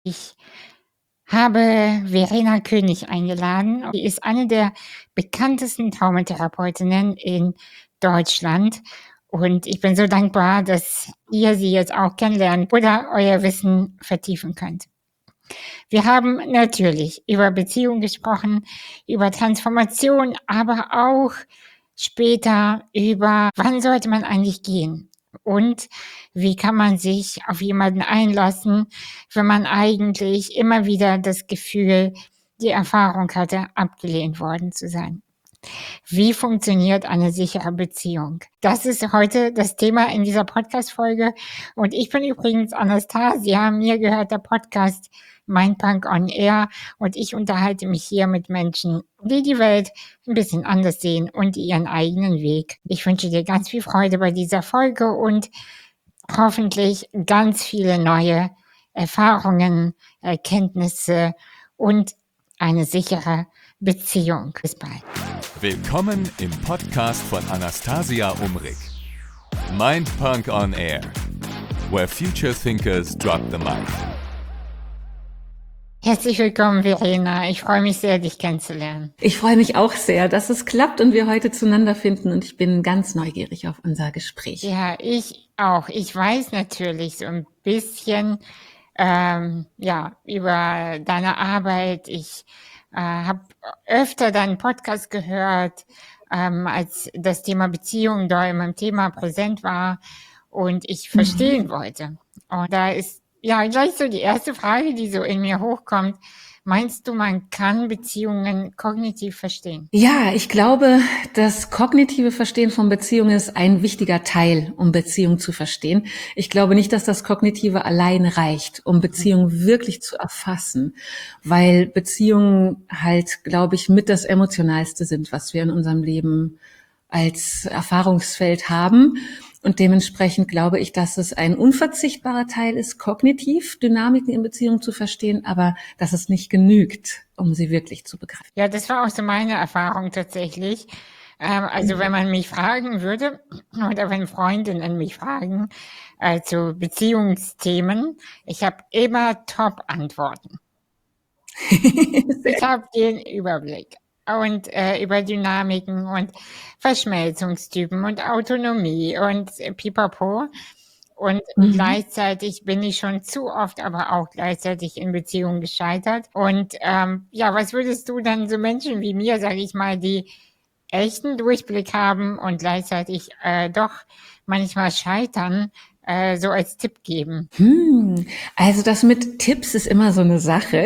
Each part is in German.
Ich habe Verena König eingeladen. Sie ist eine der bekanntesten Traumatherapeutinnen in Deutschland. Und ich bin so dankbar, dass ihr sie jetzt auch kennenlernt oder euer Wissen vertiefen könnt. Wir haben natürlich über Beziehungen gesprochen, über Transformation, aber auch später über, wann sollte man eigentlich gehen? Und wie kann man sich auf jemanden einlassen, wenn man eigentlich immer wieder das Gefühl, die Erfahrung hatte, abgelehnt worden zu sein? Wie funktioniert eine sichere Beziehung? Das ist heute das Thema in dieser Podcast-Folge. Und ich bin übrigens Anastasia. Mir gehört der Podcast Mindpunk on Air. Und ich unterhalte mich hier mit Menschen, die die Welt ein bisschen anders sehen und ihren eigenen Weg. Ich wünsche dir ganz viel Freude bei dieser Folge und hoffentlich ganz viele neue Erfahrungen, Erkenntnisse und eine sichere Beziehung. Bis bald. Willkommen im Podcast von Anastasia Umrig. Mindpunk on Air, where future thinkers drop the mic. Herzlich willkommen, Verena. Ich freue mich sehr, dich kennenzulernen. Ich freue mich auch sehr, dass es klappt und wir heute zueinander finden und ich bin ganz neugierig auf unser Gespräch. Ja, ich auch. Ich weiß natürlich so ein bisschen über deine Arbeit. Ich habe öfter deinen Podcast gehört, als das Thema Beziehung da in meinem Thema präsent war und ich verstehen wollte. Und da ist gleich so die erste Frage, die so in mir hochkommt. Meinst du, man kann Beziehungen kognitiv verstehen? Ja, ich glaube, das kognitive Verstehen von Beziehungen ist ein wichtiger Teil, um Beziehungen zu verstehen. Ich glaube nicht, dass das Kognitive allein reicht, um Beziehungen wirklich zu erfassen, weil Beziehungen halt, glaube ich, mit das Emotionalste sind, was wir in unserem Leben als Erfahrungsfeld haben. Und dementsprechend glaube ich, dass es ein unverzichtbarer Teil ist, kognitiv Dynamiken in Beziehungen zu verstehen, aber dass es nicht genügt, um sie wirklich zu begreifen. Ja, das war auch so meine Erfahrung tatsächlich. Also wenn man mich fragen würde oder wenn Freundinnen mich fragen zu Beziehungsthemen, ich habe immer Top-Antworten. Ich habe den Überblick und über Dynamiken und Verschmelzungstypen und Autonomie und Pipapo. Und gleichzeitig bin ich schon zu oft, aber auch gleichzeitig in Beziehungen gescheitert. Und was würdest du dann so Menschen wie mir, sage ich mal, die echten Durchblick haben und gleichzeitig doch manchmal scheitern, so als Tipp geben? Also das mit Tipps ist immer so eine Sache,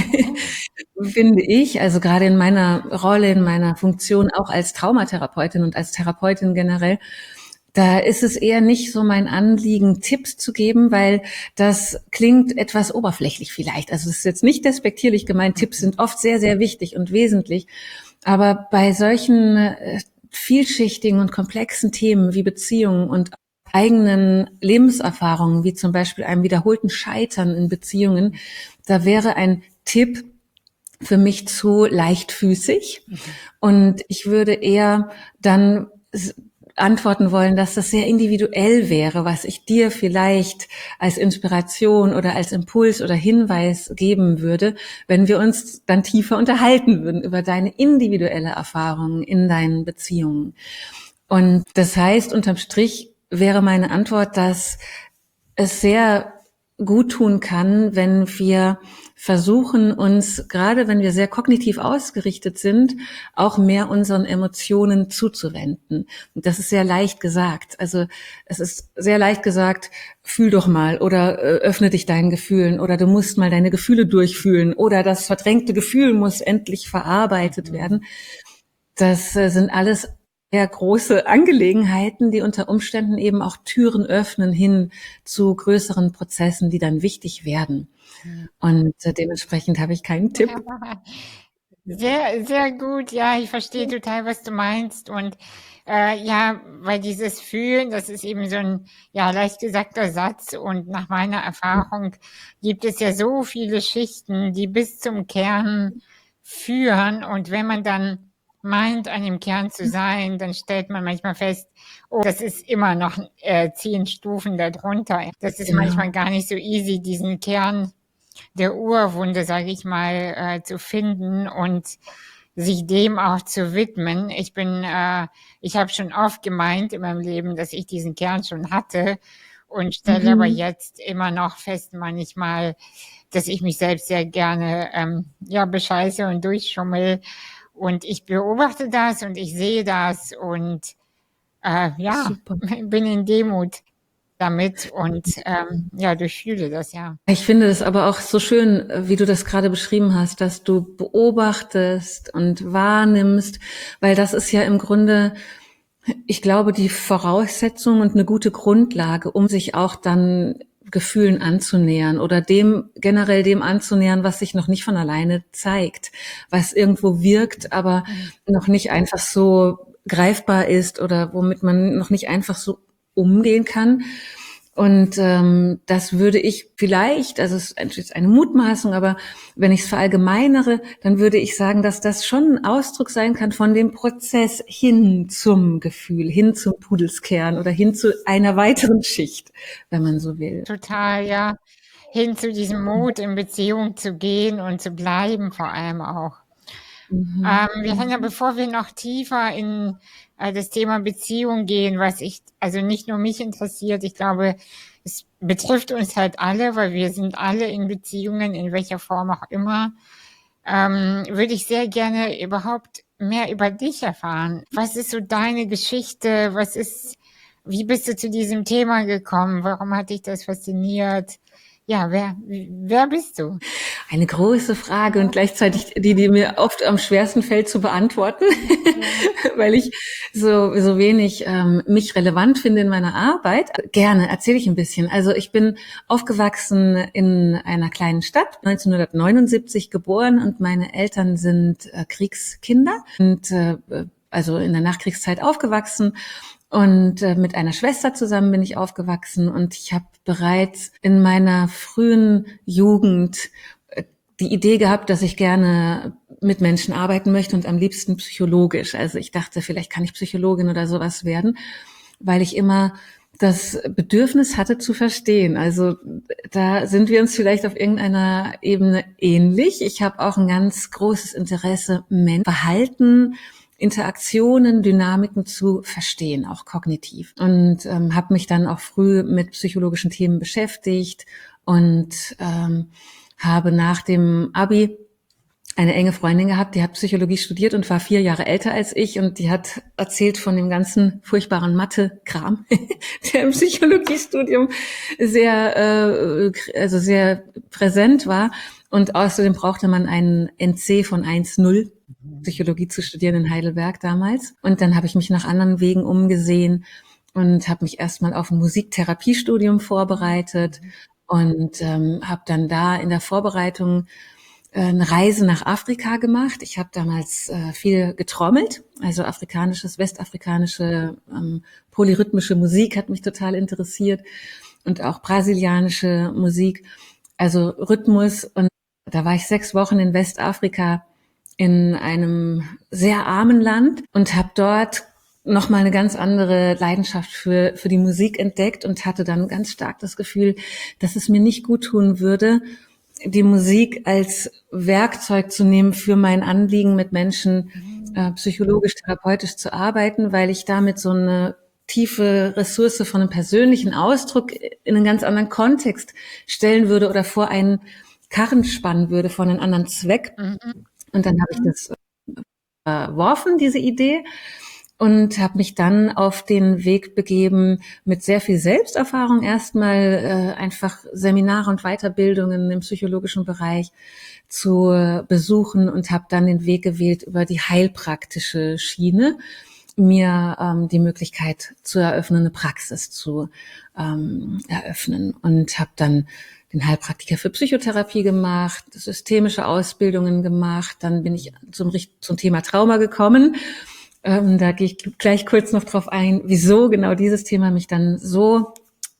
finde ich. Also gerade in meiner Rolle, in meiner Funktion auch als Traumatherapeutin und als Therapeutin generell, da ist es eher nicht so mein Anliegen, Tipps zu geben, weil das klingt etwas oberflächlich vielleicht. Also es ist jetzt nicht despektierlich gemeint. Tipps sind oft sehr, sehr wichtig und wesentlich. Aber bei solchen vielschichtigen und komplexen Themen wie Beziehungen und eigenen Lebenserfahrungen, wie zum Beispiel einem wiederholten Scheitern in Beziehungen, da wäre ein Tipp für mich zu leichtfüßig. Und ich würde eher dann antworten wollen, dass das sehr individuell wäre, was ich dir vielleicht als Inspiration oder als Impuls oder Hinweis geben würde, wenn wir uns dann tiefer unterhalten würden über deine individuelle Erfahrung in deinen Beziehungen. Und das heißt, unterm Strich wäre meine Antwort, dass es sehr gut tun kann, wenn wir versuchen, uns, gerade wenn wir sehr kognitiv ausgerichtet sind, auch mehr unseren Emotionen zuzuwenden. Und das ist sehr leicht gesagt. Also es ist sehr leicht gesagt, fühl doch mal oder öffne dich deinen Gefühlen oder du musst mal deine Gefühle durchfühlen oder das verdrängte Gefühl muss endlich verarbeitet werden. Das sind alles sehr große Angelegenheiten, die unter Umständen eben auch Türen öffnen hin zu größeren Prozessen, die dann wichtig werden. Und dementsprechend habe ich keinen Tipp. Sehr, sehr gut. Ja, ich verstehe total, was du meinst. Und weil dieses Fühlen, das ist eben so ein leicht gesagter Satz. Und nach meiner Erfahrung gibt es ja so viele Schichten, die bis zum Kern führen. Und wenn man dann meint, an dem Kern zu sein, dann stellt man manchmal fest, oh, das ist immer noch 10 Stufen darunter. Das ist manchmal gar nicht so easy, diesen Kern der Urwunde, sage ich mal, zu finden und sich dem auch zu widmen. Ich habe schon oft gemeint in meinem Leben, dass ich diesen Kern schon hatte und stelle aber Mhm. jetzt immer noch fest manchmal, dass ich mich selbst sehr gerne, ja, bescheiße und durchschummel. Und ich beobachte das und ich sehe das und, ja, Super. bin in Demut damit und, ja, durchfühle das, ja. Ich finde es aber auch so schön, wie du das gerade beschrieben hast, dass du beobachtest und wahrnimmst, weil das ist ja im Grunde, ich glaube, die Voraussetzung und eine gute Grundlage, um sich auch dann Gefühlen anzunähern oder generell dem anzunähern, was sich noch nicht von alleine zeigt, was irgendwo wirkt, aber noch nicht einfach so greifbar ist oder womit man noch nicht einfach so umgehen kann. Und das würde ich vielleicht, also es ist jetzt eine Mutmaßung, aber wenn ich es verallgemeinere, dann würde ich sagen, dass das schon ein Ausdruck sein kann von dem Prozess hin zum Gefühl, hin zum Pudelskern oder hin zu einer weiteren Schicht, wenn man so will. Total, ja. Hin zu diesem Mut, in Beziehung zu gehen und zu bleiben vor allem auch. Mhm. Wir können ja, bevor wir noch tiefer in das Thema Beziehung gehen, was also nicht nur mich interessiert, ich glaube, es betrifft uns halt alle, weil wir sind alle in Beziehungen, in welcher Form auch immer, würde ich sehr gerne überhaupt mehr über dich erfahren. Was ist so deine Geschichte? Wie bist du zu diesem Thema gekommen? Warum hat dich das fasziniert? Ja, wer bist du? Eine große Frage und gleichzeitig die mir oft am schwersten fällt zu beantworten, weil ich so wenig mich relevant finde in meiner Arbeit. Gerne erzähle ich ein bisschen. Also ich bin aufgewachsen in einer kleinen Stadt, 1979 geboren und meine Eltern sind Kriegskinder und also in der Nachkriegszeit aufgewachsen. Und mit einer Schwester zusammen bin ich aufgewachsen und ich habe bereits in meiner frühen Jugend die Idee gehabt, dass ich gerne mit Menschen arbeiten möchte und am liebsten psychologisch. Also ich dachte, vielleicht kann ich Psychologin oder sowas werden, weil ich immer das Bedürfnis hatte zu verstehen. Also da sind wir uns vielleicht auf irgendeiner Ebene ähnlich. Ich habe auch ein ganz großes Interesse, Verhalten, Interaktionen, Dynamiken zu verstehen, auch kognitiv. Und habe mich dann auch früh mit psychologischen Themen beschäftigt und habe nach dem Abi eine enge Freundin gehabt, die hat Psychologie studiert und war 4 Jahre älter als ich und die hat erzählt von dem ganzen furchtbaren Mathe-Kram, der im Psychologiestudium also sehr präsent war. Und außerdem brauchte man einen NC von 1,0, Psychologie zu studieren in Heidelberg damals. Und dann habe ich mich nach anderen Wegen umgesehen und habe mich erstmal auf ein Musiktherapiestudium vorbereitet und habe dann da in der Vorbereitung eine Reise nach Afrika gemacht. Ich habe damals viel getrommelt, also westafrikanische polyrhythmische Musik hat mich total interessiert und auch brasilianische Musik, also Rhythmus. Und da war ich 6 Wochen in Westafrika in einem sehr armen Land und habe dort nochmal eine ganz andere Leidenschaft für die Musik entdeckt und hatte dann ganz stark das Gefühl, dass es mir nicht gut tun würde, die Musik als Werkzeug zu nehmen für mein Anliegen, mit Menschen psychologisch, therapeutisch zu arbeiten, weil ich damit so eine tiefe Ressource von einem persönlichen Ausdruck in einen ganz anderen Kontext stellen würde oder vor einen Karren spannen würde, vor einen anderen Zweck. Und dann habe ich das verworfen, diese Idee, und habe mich dann auf den Weg begeben, mit sehr viel Selbsterfahrung erstmal einfach Seminare und Weiterbildungen im psychologischen Bereich zu besuchen und habe dann den Weg gewählt über die heilpraktische Schiene, mir die Möglichkeit zu eröffnen, eine Praxis zu eröffnen, und habe dann den Heilpraktiker für Psychotherapie gemacht, systemische Ausbildungen gemacht. Dann bin ich zum Thema Trauma gekommen. Da gehe ich gleich kurz noch drauf ein, wieso genau dieses Thema mich dann so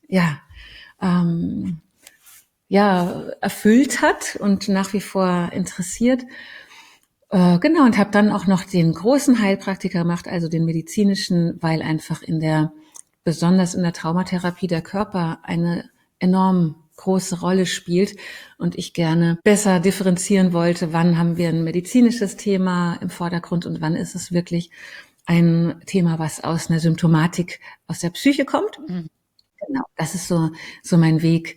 erfüllt hat und nach wie vor interessiert. Genau, und habe dann auch noch den großen Heilpraktiker gemacht, also den medizinischen, weil einfach besonders in der Traumatherapie der Körper eine enorm große Rolle spielt und ich gerne besser differenzieren wollte, wann haben wir ein medizinisches Thema im Vordergrund und wann ist es wirklich ein Thema, was aus einer Symptomatik aus der Psyche kommt. Genau, das ist so mein Weg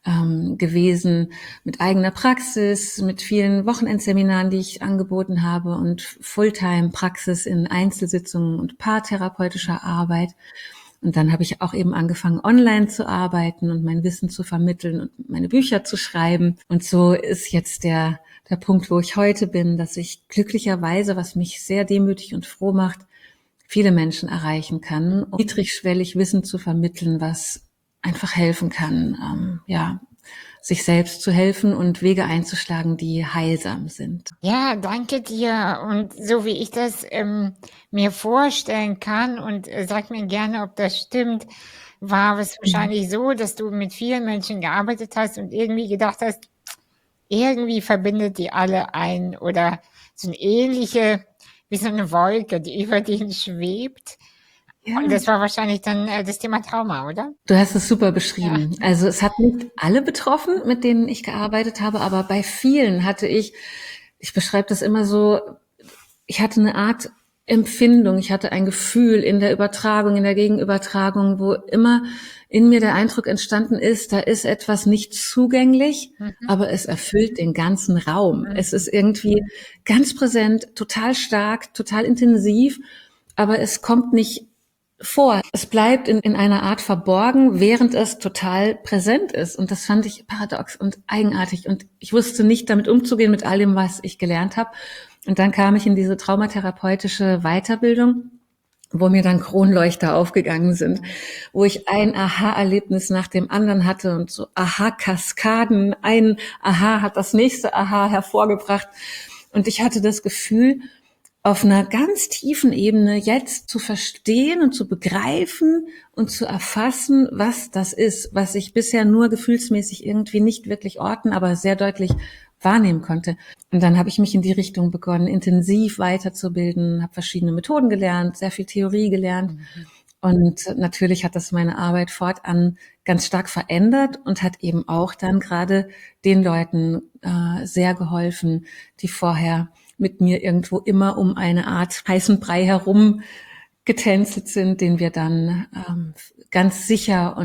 gewesen mit eigener Praxis, mit vielen Wochenendseminaren, die ich angeboten habe und Fulltime-Praxis in Einzelsitzungen und paartherapeutischer Arbeit. Und dann habe ich auch eben angefangen, online zu arbeiten und mein Wissen zu vermitteln und meine Bücher zu schreiben. Und so ist jetzt der Punkt, wo ich heute bin, dass ich glücklicherweise, was mich sehr demütig und froh macht, viele Menschen erreichen kann, um niedrigschwellig Wissen zu vermitteln, was einfach helfen kann, sich selbst zu helfen und Wege einzuschlagen, die heilsam sind. Ja, danke dir. Und so wie ich das mir vorstellen kann und sag mir gerne, ob das stimmt, war es wahrscheinlich so, dass du mit vielen Menschen gearbeitet hast und irgendwie gedacht hast, irgendwie verbindet die alle ein oder so eine ähnliche, wie so eine Wolke, die über denen schwebt. Ja. Und das war wahrscheinlich dann das Thema Trauma, oder? Du hast es super beschrieben. Ja. Also es hat nicht alle betroffen, mit denen ich gearbeitet habe, aber bei vielen hatte ich beschreibe das immer so, ich hatte eine Art Empfindung, ich hatte ein Gefühl in der Übertragung, in der Gegenübertragung, wo immer in mir der Eindruck entstanden ist, da ist etwas nicht zugänglich, aber es erfüllt den ganzen Raum. Es ist irgendwie ganz präsent, total stark, total intensiv, aber es kommt nicht vor. Es bleibt in einer Art verborgen, während es total präsent ist. Und das fand ich paradox und eigenartig. Und ich wusste nicht, damit umzugehen mit all dem, was ich gelernt habe. Und dann kam ich in diese traumatherapeutische Weiterbildung, wo mir dann Kronleuchter aufgegangen sind, wo ich ein Aha-Erlebnis nach dem anderen hatte und so Aha-Kaskaden. Ein Aha hat das nächste Aha hervorgebracht. Und ich hatte das Gefühl, auf einer ganz tiefen Ebene jetzt zu verstehen und zu begreifen und zu erfassen, was das ist, was ich bisher nur gefühlsmäßig irgendwie nicht wirklich orten, aber sehr deutlich wahrnehmen konnte. Und dann habe ich mich in die Richtung begonnen, intensiv weiterzubilden, habe verschiedene Methoden gelernt, sehr viel Theorie gelernt. Und natürlich hat das meine Arbeit fortan ganz stark verändert und hat eben auch dann gerade den Leuten sehr geholfen, die vorher mit mir irgendwo immer um eine Art heißen Brei herum getänzelt sind, den wir dann ganz sicher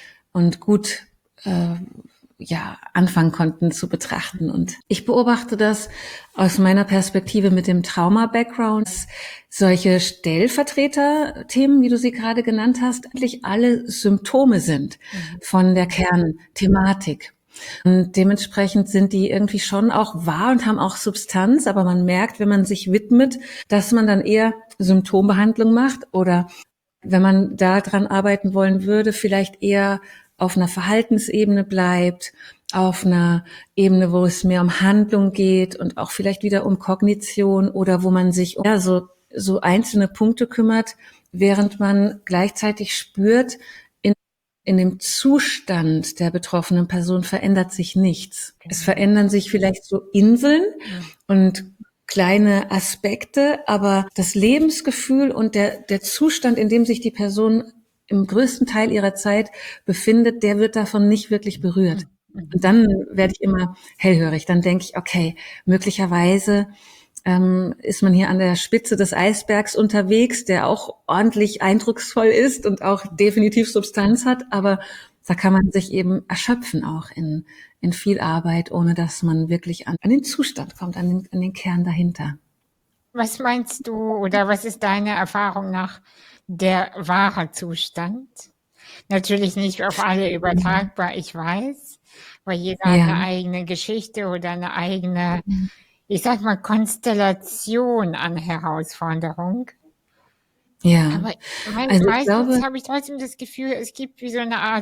und gut anfangen konnten zu betrachten. Und ich beobachte das aus meiner Perspektive mit dem Trauma-Background. Solche Stellvertreter-Themen, wie du sie gerade genannt hast, eigentlich alle Symptome sind von der Kernthematik. Und dementsprechend sind die irgendwie schon auch wahr und haben auch Substanz, aber man merkt, wenn man sich widmet, dass man dann eher Symptombehandlung macht oder wenn man da dran arbeiten wollen würde, vielleicht eher auf einer Verhaltensebene bleibt, auf einer Ebene, wo es mehr um Handlung geht und auch vielleicht wieder um Kognition oder wo man sich um so einzelne Punkte kümmert, während man gleichzeitig spürt, in dem Zustand der betroffenen Person verändert sich nichts. Es verändern sich vielleicht so Inseln und kleine Aspekte, aber das Lebensgefühl und der Zustand, in dem sich die Person im größten Teil ihrer Zeit befindet, der wird davon nicht wirklich berührt. Und dann werde ich immer hellhörig. Dann denke ich, okay, möglicherweise ist man hier an der Spitze des Eisbergs unterwegs, der auch ordentlich eindrucksvoll ist und auch definitiv Substanz hat, aber da kann man sich eben erschöpfen auch in viel Arbeit, ohne dass man wirklich an den Zustand kommt, an den Kern dahinter. Was meinst du oder was ist deine Erfahrung nach der wahre Zustand? Natürlich nicht auf alle übertragbar, ich weiß, weil jeder hat eine eigene Geschichte oder eine eigene, ich sag mal, Konstellation an Herausforderung. Ja. Aber Also meistens habe ich trotzdem das Gefühl, es gibt wie so eine Art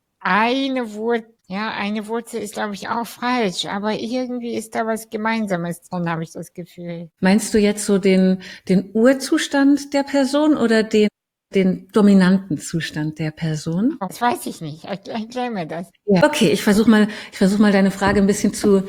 eine Wurzel. Ja, eine Wurzel ist, glaube ich, auch falsch, aber irgendwie ist da was Gemeinsames dran, habe ich das Gefühl. Meinst du jetzt so den Urzustand der Person oder den dominanten Zustand der Person? Das weiß ich nicht. Erklär mir das. Ja. Okay, ich versuche mal deine Frage ein bisschen zu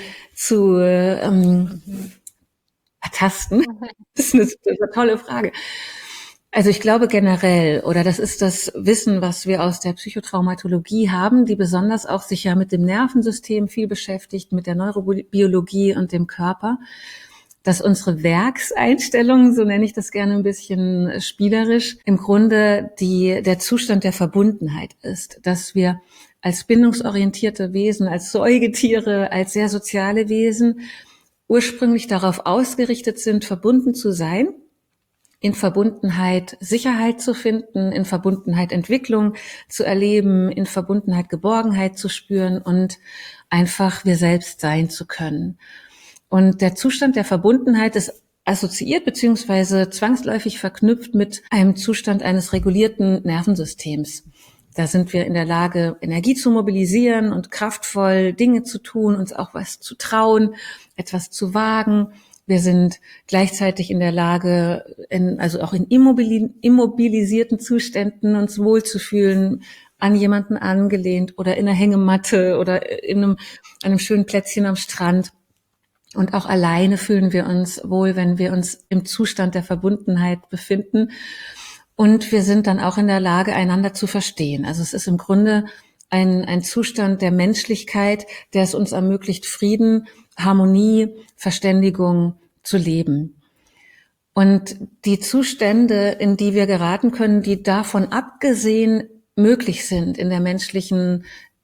ertasten. Das ist eine tolle Frage. Also ich glaube generell, oder das ist das Wissen, was wir aus der Psychotraumatologie haben, die besonders auch sich ja mit dem Nervensystem viel beschäftigt, mit der Neurobiologie und dem Körper, dass unsere Werkseinstellung, so nenne ich das gerne ein bisschen spielerisch, im Grunde der Zustand der Verbundenheit ist, dass wir als bindungsorientierte Wesen, als Säugetiere, als sehr soziale Wesen ursprünglich darauf ausgerichtet sind, verbunden zu sein, in Verbundenheit Sicherheit zu finden, in Verbundenheit Entwicklung zu erleben, in Verbundenheit Geborgenheit zu spüren und einfach wir selbst sein zu können. Und der Zustand der Verbundenheit ist assoziiert beziehungsweise zwangsläufig verknüpft mit einem Zustand eines regulierten Nervensystems. Da sind wir in der Lage, Energie zu mobilisieren und kraftvoll Dinge zu tun, uns auch was zu trauen, etwas zu wagen. Wir sind gleichzeitig in der Lage, also auch in immobilisierten Zuständen uns wohlzufühlen, an jemanden angelehnt oder in einer Hängematte oder in einem schönen Plätzchen am Strand. Und auch alleine fühlen wir uns wohl, wenn wir uns im Zustand der Verbundenheit befinden. Und wir sind dann auch in der Lage, einander zu verstehen. Also es ist im Grunde ein Zustand der Menschlichkeit, der es uns ermöglicht, Frieden, Harmonie, Verständigung zu leben. Und die Zustände, in die wir geraten können, die davon abgesehen möglich sind in der menschlichen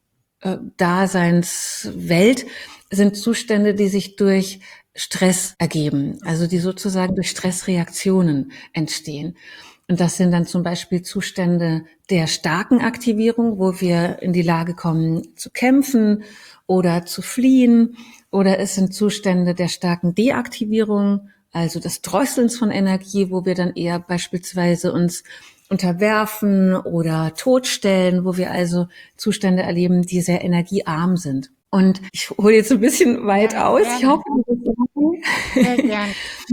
Daseinswelt, sind Zustände, die sich durch Stress ergeben, also die sozusagen durch Stressreaktionen entstehen. Und das sind dann zum Beispiel Zustände der starken Aktivierung, wo wir in die Lage kommen zu kämpfen oder zu fliehen. Oder es sind Zustände der starken Deaktivierung, also des Drosselns von Energie, wo wir dann eher beispielsweise uns unterwerfen oder totstellen, wo wir also Zustände erleben, die sehr energiearm sind. Und ich hole jetzt ein bisschen weit aus. Gerne. Ich hoffe, das ist okay. Sehr gerne.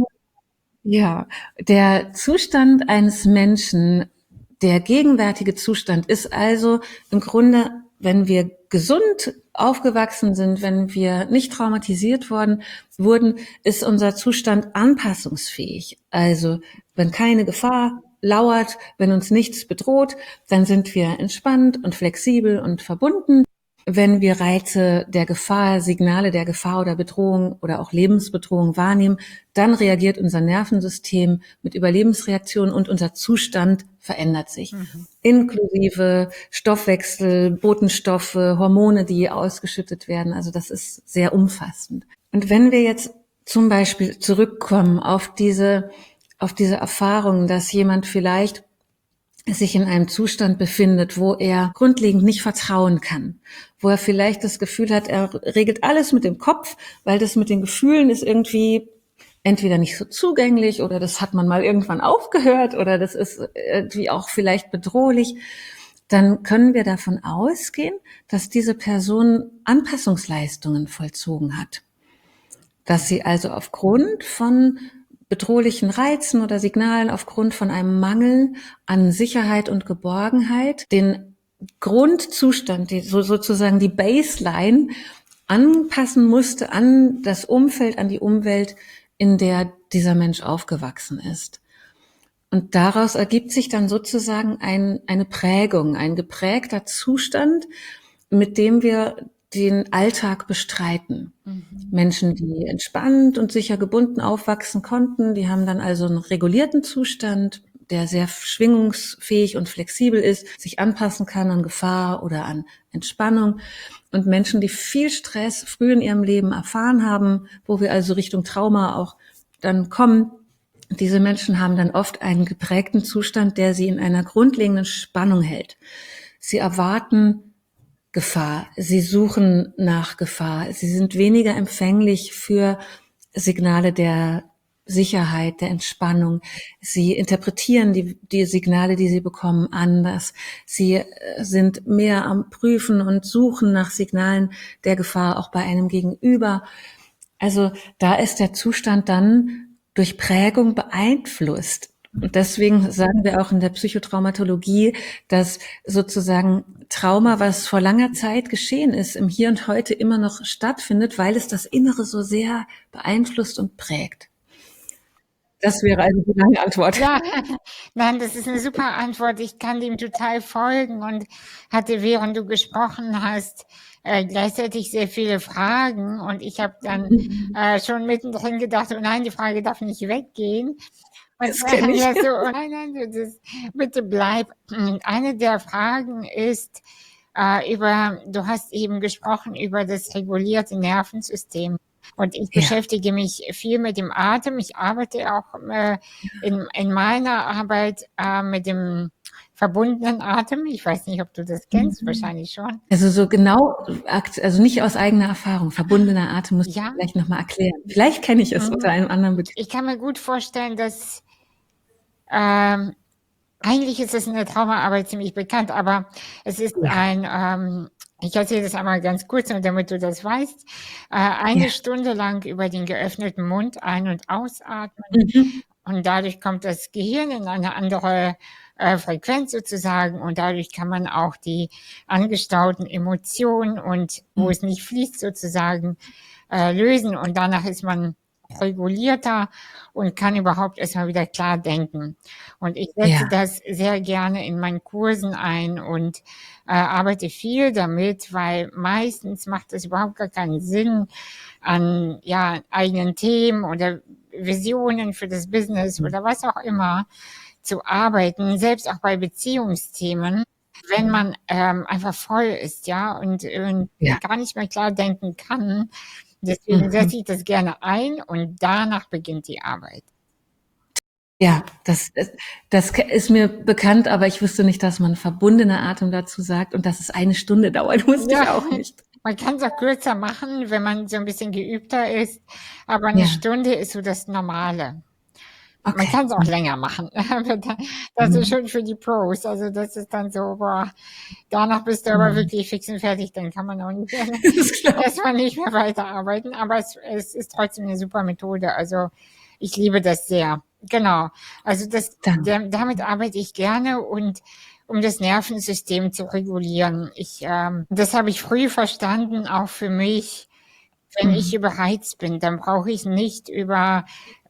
Ja, der Zustand eines Menschen, der gegenwärtige Zustand ist also im Grunde, wenn wir gesund aufgewachsen sind, wenn wir nicht traumatisiert wurden, ist unser Zustand anpassungsfähig. Also wenn keine Gefahr lauert, wenn uns nichts bedroht, dann sind wir entspannt und flexibel und verbunden. Wenn wir Reize der Gefahr, Signale der Gefahr oder Bedrohung oder auch Lebensbedrohung wahrnehmen, dann reagiert unser Nervensystem mit Überlebensreaktionen und unser Zustand verändert sich. Inklusive Stoffwechsel, Botenstoffe, Hormone, die ausgeschüttet werden. Also das ist sehr umfassend. Und wenn wir jetzt zum Beispiel zurückkommen auf diese Erfahrung, dass jemand vielleicht sich in einem Zustand befindet, wo er grundlegend nicht vertrauen kann, wo er vielleicht das Gefühl hat, er regelt alles mit dem Kopf, weil das mit den Gefühlen ist irgendwie entweder nicht so zugänglich oder das hat man mal irgendwann aufgehört oder das ist irgendwie auch vielleicht bedrohlich, dann können wir davon ausgehen, dass diese Person Anpassungsleistungen vollzogen hat. Dass sie also aufgrund von bedrohlichen Reizen oder Signalen, aufgrund von einem Mangel an Sicherheit und Geborgenheit, den Grundzustand, sozusagen die Baseline anpassen musste an das Umfeld, an die Umwelt, in der dieser Mensch aufgewachsen ist. Und daraus ergibt sich dann sozusagen eine Prägung, ein geprägter Zustand, mit dem wir den Alltag bestreiten. Menschen, die entspannt und sicher gebunden aufwachsen konnten, die haben dann also einen regulierten Zustand, der sehr schwingungsfähig und flexibel ist, sich anpassen kann an Gefahr oder an Entspannung. Und Menschen, die viel Stress früh in ihrem Leben erfahren haben, wo wir also Richtung Trauma auch dann kommen, diese Menschen haben dann oft einen geprägten Zustand, der sie in einer grundlegenden Spannung hält. Sie erwarten Gefahr, sie suchen nach Gefahr, sie sind weniger empfänglich für Signale der Sicherheit, der Entspannung. Sie interpretieren die Signale, die sie bekommen, anders. Sie sind mehr am Prüfen und Suchen nach Signalen der Gefahr, auch bei einem Gegenüber. Also da ist der Zustand dann durch Prägung beeinflusst. Und deswegen sagen wir auch in der Psychotraumatologie, dass sozusagen Trauma, was vor langer Zeit geschehen ist, im Hier und Heute immer noch stattfindet, weil es das Innere so sehr beeinflusst und prägt. Das wäre also die lange Antwort. Ja, nein, das ist eine super Antwort. Ich kann dem total folgen und hatte, während du gesprochen hast, gleichzeitig sehr viele Fragen und ich habe dann, schon mittendrin gedacht: „Oh nein, die Frage darf nicht weggehen.“ Und Das kenne ich. ja, so: „Oh nein, nein, bitte bleib.“ Und eine der Fragen ist, du hast eben gesprochen über das regulierte Nervensystem. Und ich Ja. beschäftige mich viel mit dem Atem. Ich arbeite auch in meiner Arbeit mit dem verbundenen Atem. Ich weiß nicht, ob du das kennst, wahrscheinlich schon. Also so genau, also nicht aus eigener Erfahrung. Verbundener Atem musst du Ja, vielleicht noch mal erklären. Vielleicht kenne ich es unter einem anderen Begriff. ich kann mir gut vorstellen, dass ähm, eigentlich ist es in der Traumaarbeit ziemlich bekannt, aber es ist Ja, ich erzähle das einmal ganz kurz, nur damit du das weißt. ja. Eine Stunde lang über den geöffneten Mund ein- und ausatmen. Mhm. Und dadurch kommt das Gehirn in eine andere Frequenz sozusagen und dadurch kann man auch die angestauten Emotionen und wo Mhm. es nicht fließt sozusagen lösen und danach ist man regulierter und kann überhaupt erstmal wieder klar denken. Und ich setze Ja. das sehr gerne in meinen Kursen ein und arbeite viel damit, weil meistens macht es überhaupt gar keinen Sinn, an ja, eigenen Themen oder Visionen für das Business Mhm. oder was auch immer zu arbeiten, selbst auch bei Beziehungsthemen, wenn man einfach voll ist, ja, und Ja. gar nicht mehr klar denken kann. Deswegen Mhm. setze ich das gerne ein und danach beginnt die Arbeit. Ja, das ist mir bekannt, aber ich wusste nicht, dass man verbundener Atem dazu sagt und dass es 1 Stunde dauert, wusste Ja, ich auch nicht. man kann es auch kürzer machen, wenn man so ein bisschen geübter ist, aber eine Ja, Stunde ist so das Normale. Man okay. kann es auch länger machen, aber das ist Mhm. schon für die Pros. Also, das ist dann so, boah, danach bist du aber Mhm. wirklich fix und fertig, dann kann man auch nicht Das ist klar. erstmal nicht mehr weiterarbeiten, aber es ist trotzdem eine super Methode. Also, ich liebe das sehr. Genau. Also, Dann. damit arbeite ich gerne und um das Nervensystem zu regulieren. Das habe ich früh verstanden, auch für mich. Wenn ich Mhm. überheizt bin, dann brauche ich nicht über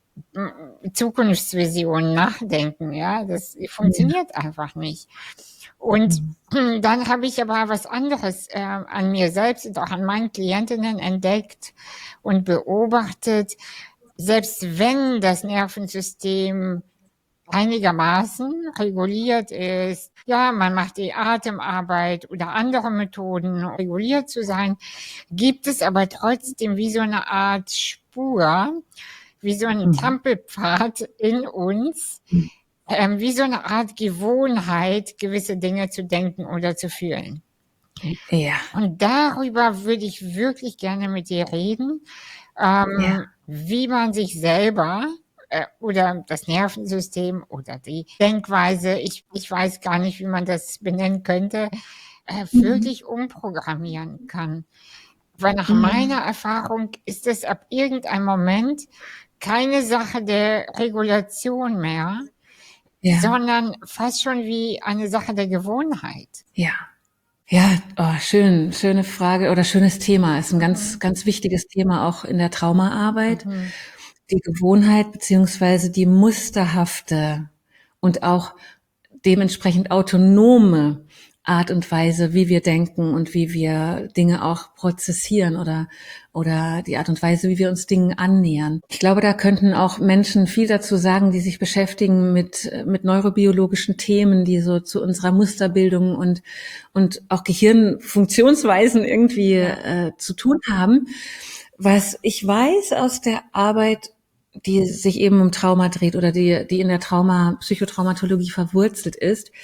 Zukunftsvisionen nachdenken, ja. Das Ja. funktioniert einfach nicht. Und Mhm. dann habe ich aber was anderes an mir selbst und auch an meinen Klientinnen entdeckt und beobachtet, selbst wenn das Nervensystem einigermaßen reguliert ist, ja, man macht die Atemarbeit oder andere Methoden, um reguliert zu sein, gibt es aber trotzdem wie so eine Art Spur, wie so ein Mhm. Trampelpfad in uns, Mhm. wie so eine Art Gewohnheit, gewisse Dinge zu denken oder zu fühlen. Ja, Und darüber würde ich wirklich gerne mit dir reden, ja. wie man sich selber oder das Nervensystem oder die Denkweise, ich weiß gar nicht, wie man das benennen könnte, Mhm. wirklich umprogrammieren kann. Weil nach Mhm. meiner Erfahrung ist es ab irgendeinem Moment keine Sache der Regulation mehr, Ja, sondern fast schon wie eine Sache der Gewohnheit. ja. Ja, oh, schöne Frage oder schönes Thema. Ist 'n ganz, Mhm. ganz wichtiges Thema auch in der Traumaarbeit. Mhm. Die Gewohnheit beziehungsweise die musterhafte und auch dementsprechend autonome Art und Weise, wie wir denken und wie wir Dinge auch prozessieren oder die Art und Weise, wie wir uns Dingen annähern. Ich glaube, da könnten auch Menschen viel dazu sagen, die sich beschäftigen mit neurobiologischen Themen, die so zu unserer Musterbildung und auch Gehirnfunktionsweisen irgendwie Ja. zu tun haben. Was ich weiß aus der Arbeit, die sich eben um Trauma dreht oder die in der Psychotraumatologie verwurzelt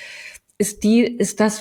ist, dass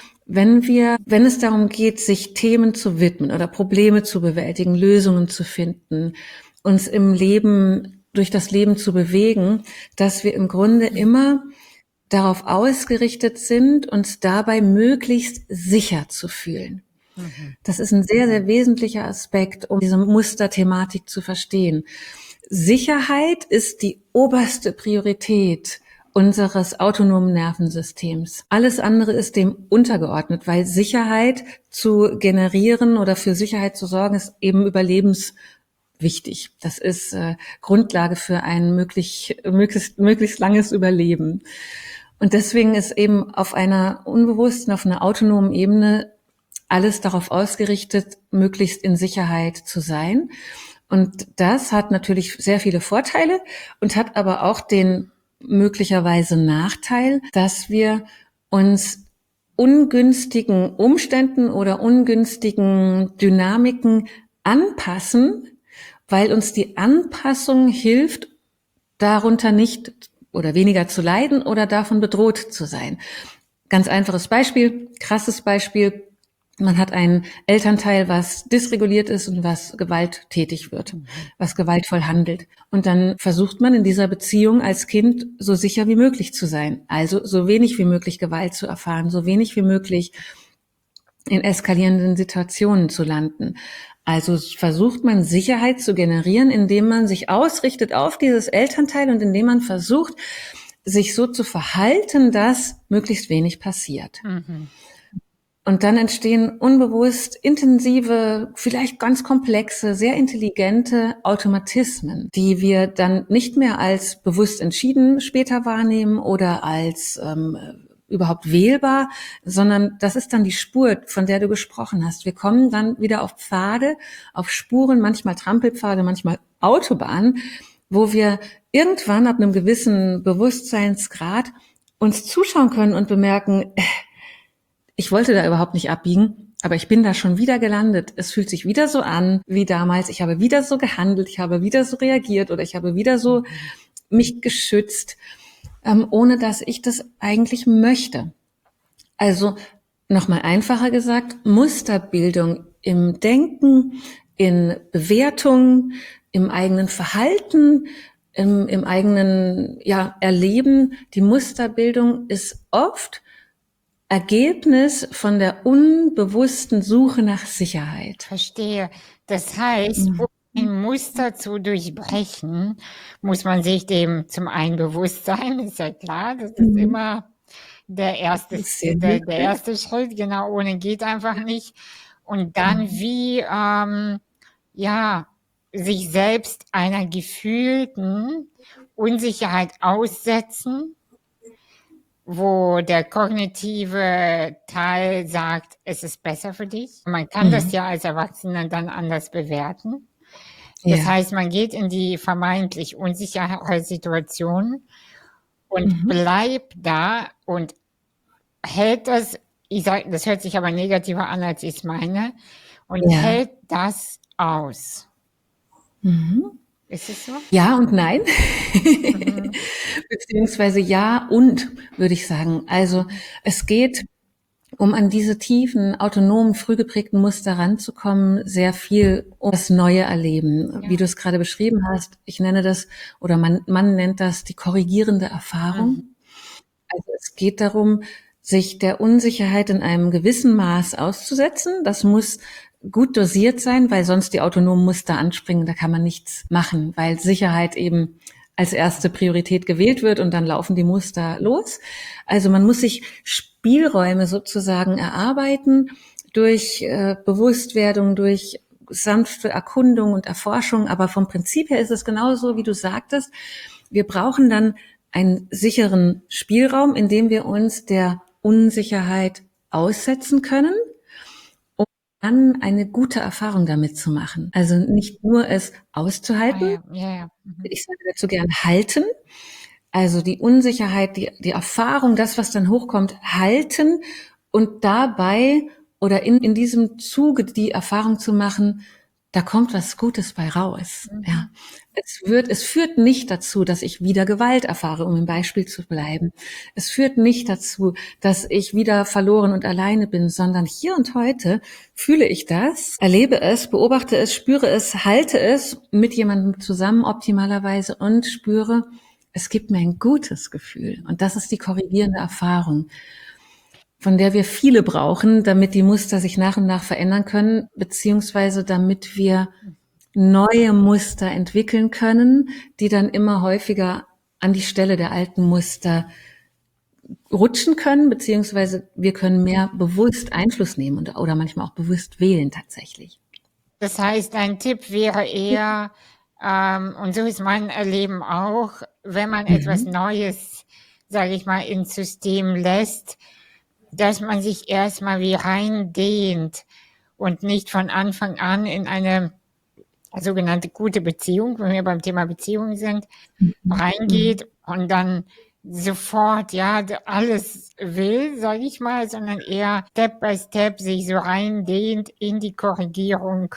wenn es darum geht, sich Themen zu widmen oder Probleme zu bewältigen, Lösungen zu finden, uns im Leben, durch das Leben zu bewegen, dass wir im Grunde immer darauf ausgerichtet sind, uns dabei möglichst sicher zu fühlen. Mhm. Das ist ein sehr, sehr wesentlicher Aspekt, um diese Musterthematik zu verstehen. Sicherheit ist die oberste Priorität unseres autonomen Nervensystems. Alles andere ist dem untergeordnet, weil Sicherheit zu generieren oder für Sicherheit zu sorgen, ist eben wichtig. Das ist Grundlage für ein möglichst langes Überleben. Und deswegen ist eben auf einer unbewussten, auf einer autonomen Ebene alles darauf ausgerichtet, möglichst in Sicherheit zu sein. Und das hat natürlich sehr viele Vorteile und hat aber auch den möglicherweise Nachteil, dass wir uns ungünstigen Umständen oder ungünstigen Dynamiken anpassen, weil uns die Anpassung hilft, darunter nicht oder weniger zu leiden oder davon bedroht zu sein. Ganz einfaches Beispiel, krasses Beispiel. Man hat einen Elternteil, was dysreguliert ist und was gewalttätig wird, was gewaltvoll handelt. Und dann versucht man in dieser Beziehung als Kind so sicher wie möglich zu sein. Also so wenig wie möglich Gewalt zu erfahren, so wenig wie möglich in eskalierenden Situationen zu landen. Also versucht man Sicherheit zu generieren, indem man sich ausrichtet auf dieses Elternteil und indem man versucht, sich so zu verhalten, dass möglichst wenig passiert. Und dann entstehen unbewusst intensive, vielleicht ganz komplexe, sehr intelligente Automatismen, die wir dann nicht mehr als bewusst entschieden später wahrnehmen oder als überhaupt wählbar, sondern das ist dann die Spur, von der du gesprochen hast. Wir kommen dann wieder auf Pfade, auf Spuren, manchmal Trampelpfade, manchmal Autobahnen, wo wir irgendwann ab einem gewissen Bewusstseinsgrad uns zuschauen können und bemerken, ich wollte da überhaupt nicht abbiegen, aber ich bin da schon wieder gelandet. Es fühlt sich wieder so an wie damals. Ich habe wieder so gehandelt, ich habe wieder so reagiert oder ich habe wieder so mich geschützt, ohne dass ich das eigentlich möchte. Also nochmal einfacher gesagt, Musterbildung im Denken, in Bewertungen, im eigenen Verhalten, im eigenen Erleben. Die Musterbildung ist oft Ergebnis von der unbewussten Suche nach Sicherheit. Verstehe. Das heißt, um ein Muster zu durchbrechen, muss man sich dem zum einen bewusst sein, ist ja klar, das ist immer der erste Schritt, genau, ohne geht einfach nicht. Und dann sich selbst einer gefühlten Unsicherheit aussetzen, wo der kognitive Teil sagt, es ist besser für dich. Man kann das ja als Erwachsener dann anders bewerten. Das heißt, man geht in die vermeintlich unsichere Situation und bleibt da und hält das, das hört sich aber negativer an, als ich es meine, und hält das aus. Ist es so? Ja und nein. Beziehungsweise ja und, würde ich sagen. Also es geht, um an diese tiefen, autonomen, früh geprägten Muster ranzukommen, sehr viel um das neue Erleben. Wie du es gerade beschrieben hast, ich nenne das, oder man nennt das die korrigierende Erfahrung. Also es geht darum, sich der Unsicherheit in einem gewissen Maß auszusetzen. Das muss gut dosiert sein, weil sonst die autonomen Muster anspringen. Da kann man nichts machen, weil Sicherheit eben als erste Priorität gewählt wird und dann laufen die Muster los. Also man muss sich Spielräume sozusagen erarbeiten durch Bewusstwerdung, durch sanfte Erkundung und Erforschung. Aber vom Prinzip her ist es genauso, wie du sagtest. Wir brauchen dann einen sicheren Spielraum, in dem wir uns der Unsicherheit aussetzen können, um dann eine gute Erfahrung damit zu machen. Also nicht nur es auszuhalten, ich sage dazu gern halten, also die Unsicherheit, die Erfahrung, das, was dann hochkommt, halten und dabei oder in diesem Zuge die Erfahrung zu machen, da kommt was Gutes bei raus. Ja. Es führt nicht dazu, dass ich wieder Gewalt erfahre, um im Beispiel zu bleiben. Es führt nicht dazu, dass ich wieder verloren und alleine bin, sondern hier und heute fühle ich das, erlebe es, beobachte es, spüre es, halte es mit jemandem zusammen optimalerweise und spüre, es gibt mir ein gutes Gefühl. Und das ist die korrigierende Erfahrung, von der wir viele brauchen, damit die Muster sich nach und nach verändern können, beziehungsweise damit wir neue Muster entwickeln können, die dann immer häufiger an die Stelle der alten Muster rutschen können, beziehungsweise wir können mehr bewusst Einfluss nehmen oder manchmal auch bewusst wählen tatsächlich. Das heißt, ein Tipp wäre eher, und so ist mein Erleben auch, wenn man etwas Mhm. Neues, sage ich mal, ins System lässt, dass man sich erstmal wie reindehnt und nicht von Anfang an in eine sogenannte gute Beziehung, wenn wir beim Thema Beziehung sind, Mhm. Mhm. reingeht und dann sofort, ja, alles will, sage ich mal, sondern eher Step by Step sich so reindehnt in die Korrigierung,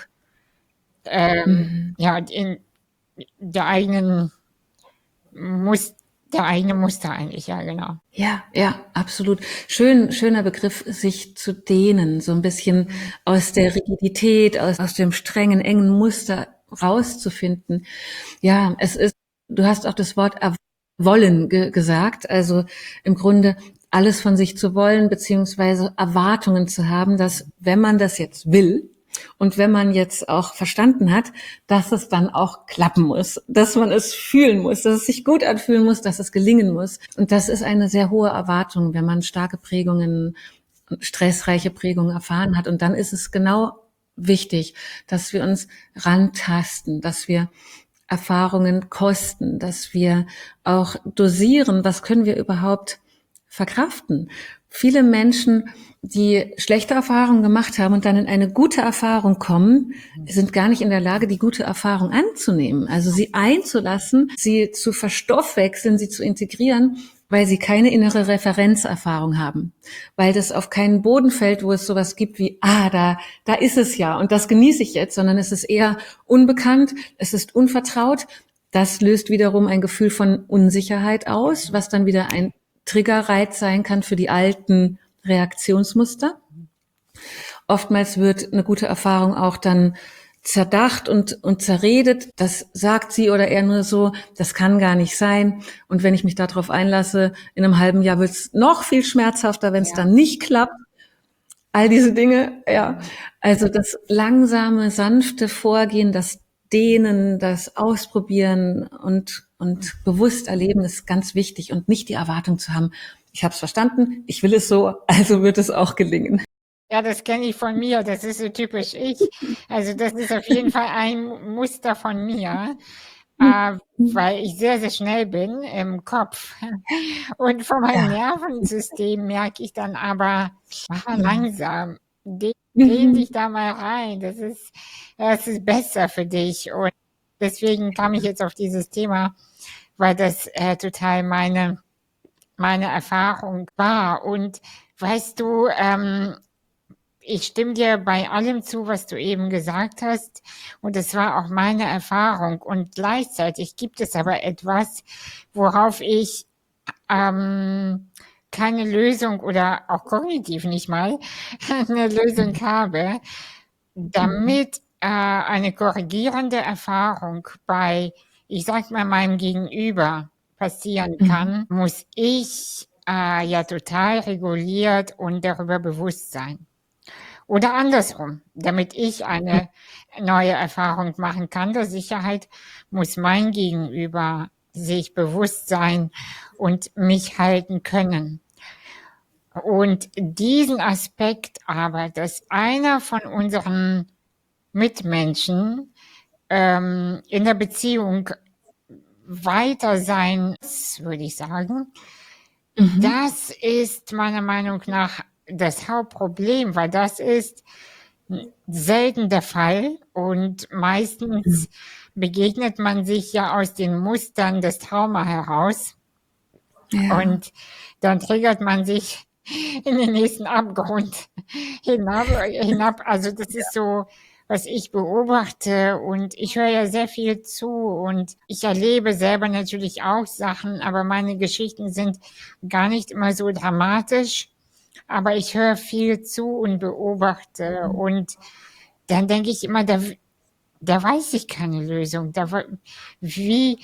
Mhm. ja, in der eigenen Mus der eigene Muster eigentlich, ja, genau. Ja, ja, absolut. Schöner Begriff, sich zu dehnen, so ein bisschen aus der Rigidität, aus dem strengen, engen Muster rauszufinden. Ja, du hast auch das Wort wollen gesagt, also im Grunde alles von sich zu wollen, beziehungsweise Erwartungen zu haben, dass wenn man das jetzt will, und wenn man jetzt auch verstanden hat, dass es dann auch klappen muss, dass man es fühlen muss, dass es sich gut anfühlen muss, dass es gelingen muss. Und das ist eine sehr hohe Erwartung, wenn man starke Prägungen, stressreiche Prägungen erfahren hat. Und dann ist es genau wichtig, dass wir uns rantasten, dass wir Erfahrungen kosten, dass wir auch dosieren, was können wir überhaupt verkraften. Viele Menschen, die schlechte Erfahrungen gemacht haben und dann in eine gute Erfahrung kommen, sind gar nicht in der Lage, die gute Erfahrung anzunehmen. Also sie einzulassen, sie zu verstoffwechseln, sie zu integrieren, weil sie keine innere Referenzerfahrung haben. Weil das auf keinen Boden fällt, wo es sowas gibt wie, da ist es ja und das genieße ich jetzt, sondern es ist eher unbekannt, es ist unvertraut. Das löst wiederum ein Gefühl von Unsicherheit aus, was dann wieder ein Triggerreiz sein kann für die alten Reaktionsmuster. Oftmals wird eine gute Erfahrung auch dann zerdacht und zerredet. Das sagt sie oder er nur so, das kann gar nicht sein. Und wenn ich mich darauf einlasse, in einem halben Jahr wird es noch viel schmerzhafter, wenn es Ja. dann nicht klappt. All diese Dinge, ja. Also das langsame, sanfte Vorgehen, das Dehnen, das Ausprobieren und bewusst erleben ist ganz wichtig und nicht die Erwartung zu haben, ich habe es verstanden, ich will es so, also wird es auch gelingen. Ja, das kenne ich von mir, das ist so typisch ich. Also, das ist auf jeden Fall ein Muster von mir, weil ich sehr, sehr schnell bin im Kopf. Und von meinem Ja. Nervensystem merke ich dann aber, mach mal langsam, dehn Mhm. dich da mal rein, das ist besser für dich. Und deswegen kam ich jetzt auf dieses Thema, weil das total meine Erfahrung war. Und weißt du, ich stimme dir bei allem zu, was du eben gesagt hast. Und es war auch meine Erfahrung. Und gleichzeitig gibt es aber etwas, worauf ich keine Lösung oder auch kognitiv nicht mal eine Lösung habe, damit eine korrigierende Erfahrung bei, ich sag mal, meinem Gegenüber passieren Mhm. kann, muss ich ja total reguliert und darüber bewusst sein. Oder andersrum, damit ich eine neue Erfahrung machen kann der Sicherheit, muss mein Gegenüber sich bewusst sein und mich halten können. Und diesen Aspekt aber, dass einer von unseren Mitmenschen in der Beziehung weiter sein muss, würde ich sagen, Mhm. das ist meiner Meinung nach das Hauptproblem, weil das ist selten der Fall und Mhm. meistens begegnet man sich ja aus den Mustern des Trauma heraus Ja. und dann triggert man sich in den nächsten Abgrund hinab. Also das ist so, was ich beobachte und ich höre ja sehr viel zu und ich erlebe selber natürlich auch Sachen, aber meine Geschichten sind gar nicht immer so dramatisch. Aber ich höre viel zu und beobachte und dann denke ich immer, da weiß ich keine Lösung. Wie,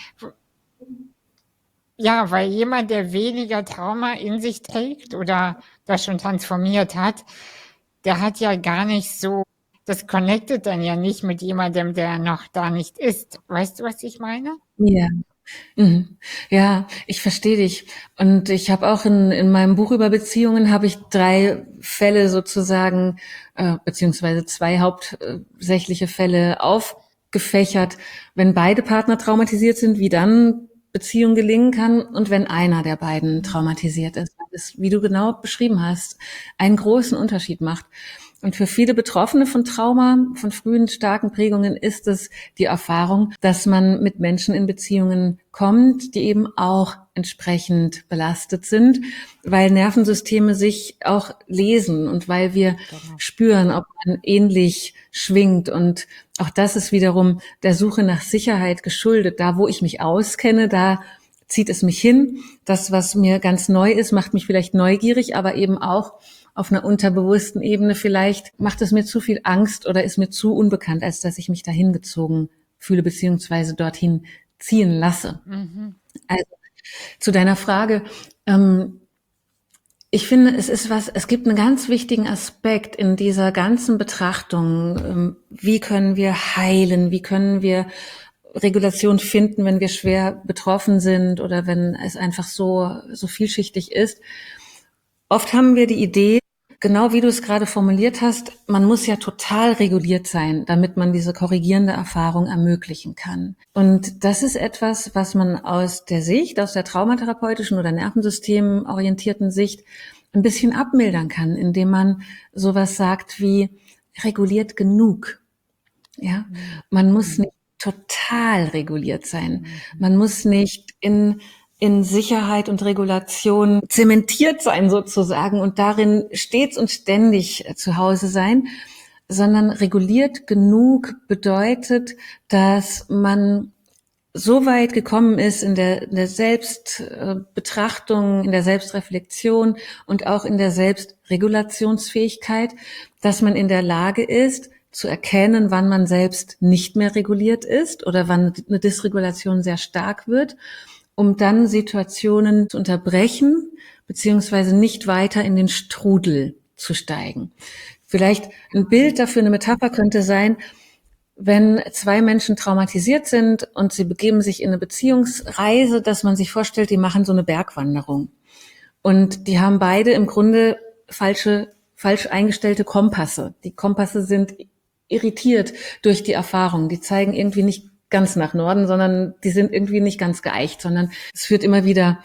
ja, weil jemand, der weniger Trauma in sich trägt oder das schon transformiert hat, der hat ja gar nicht so, das connectet dann ja nicht mit jemandem, der noch da nicht ist. Weißt du, was ich meine? Ja. Mhm. Ja, ich verstehe dich. Und ich habe auch in meinem Buch über Beziehungen habe ich 3 Fälle sozusagen, beziehungsweise 2 hauptsächliche Fälle aufgefächert. Wenn beide Partner traumatisiert sind, wie dann Beziehung gelingen kann und wenn einer der beiden traumatisiert ist, weil es, wie du genau beschrieben hast, einen großen Unterschied macht. Und für viele Betroffene von Trauma, von frühen starken Prägungen ist es die Erfahrung, dass man mit Menschen in Beziehungen kommt, die eben auch entsprechend belastet sind, weil Nervensysteme sich auch lesen und weil wir spüren, ob man ähnlich schwingt. Und auch das ist wiederum der Suche nach Sicherheit geschuldet. Da, wo ich mich auskenne, da zieht es mich hin. Das, was mir ganz neu ist, macht mich vielleicht neugierig, aber eben auch auf einer unterbewussten Ebene vielleicht macht es mir zu viel Angst oder ist mir zu unbekannt, als dass ich mich dahin gezogen fühle, beziehungsweise dorthin ziehen lasse. Also zu deiner Frage, ich finde, es gibt einen ganz wichtigen Aspekt in dieser ganzen Betrachtung. Wie können wir heilen? Wie können wir Regulation finden, wenn wir schwer betroffen sind oder wenn es einfach so vielschichtig ist? Oft haben wir die Idee, genau wie du es gerade formuliert hast, man muss ja total reguliert sein, damit man diese korrigierende Erfahrung ermöglichen kann. Und das ist etwas, was man aus der traumatherapeutischen oder nervensystemorientierten Sicht ein bisschen abmildern kann, indem man sowas sagt wie reguliert genug. Ja, man muss nicht total reguliert sein. Man muss nicht in Sicherheit und Regulation zementiert sein sozusagen und darin stets und ständig zu Hause sein, sondern reguliert genug bedeutet, dass man so weit gekommen ist in der Selbstbetrachtung, in der Selbstreflexion und auch in der Selbstregulationsfähigkeit, dass man in der Lage ist, zu erkennen, wann man selbst nicht mehr reguliert ist oder wann eine Dysregulation sehr stark wird, um dann Situationen zu unterbrechen, beziehungsweise nicht weiter in den Strudel zu steigen. Vielleicht ein Bild dafür, eine Metapher könnte sein, wenn 2 Menschen traumatisiert sind und sie begeben sich in eine Beziehungsreise, dass man sich vorstellt, die machen so eine Bergwanderung. Und die haben beide im Grunde falsch eingestellte Kompasse. Die Kompasse sind irritiert durch die Erfahrung. Die zeigen irgendwie nicht ganz nach Norden, sondern die sind irgendwie nicht ganz geeicht, sondern es führt immer wieder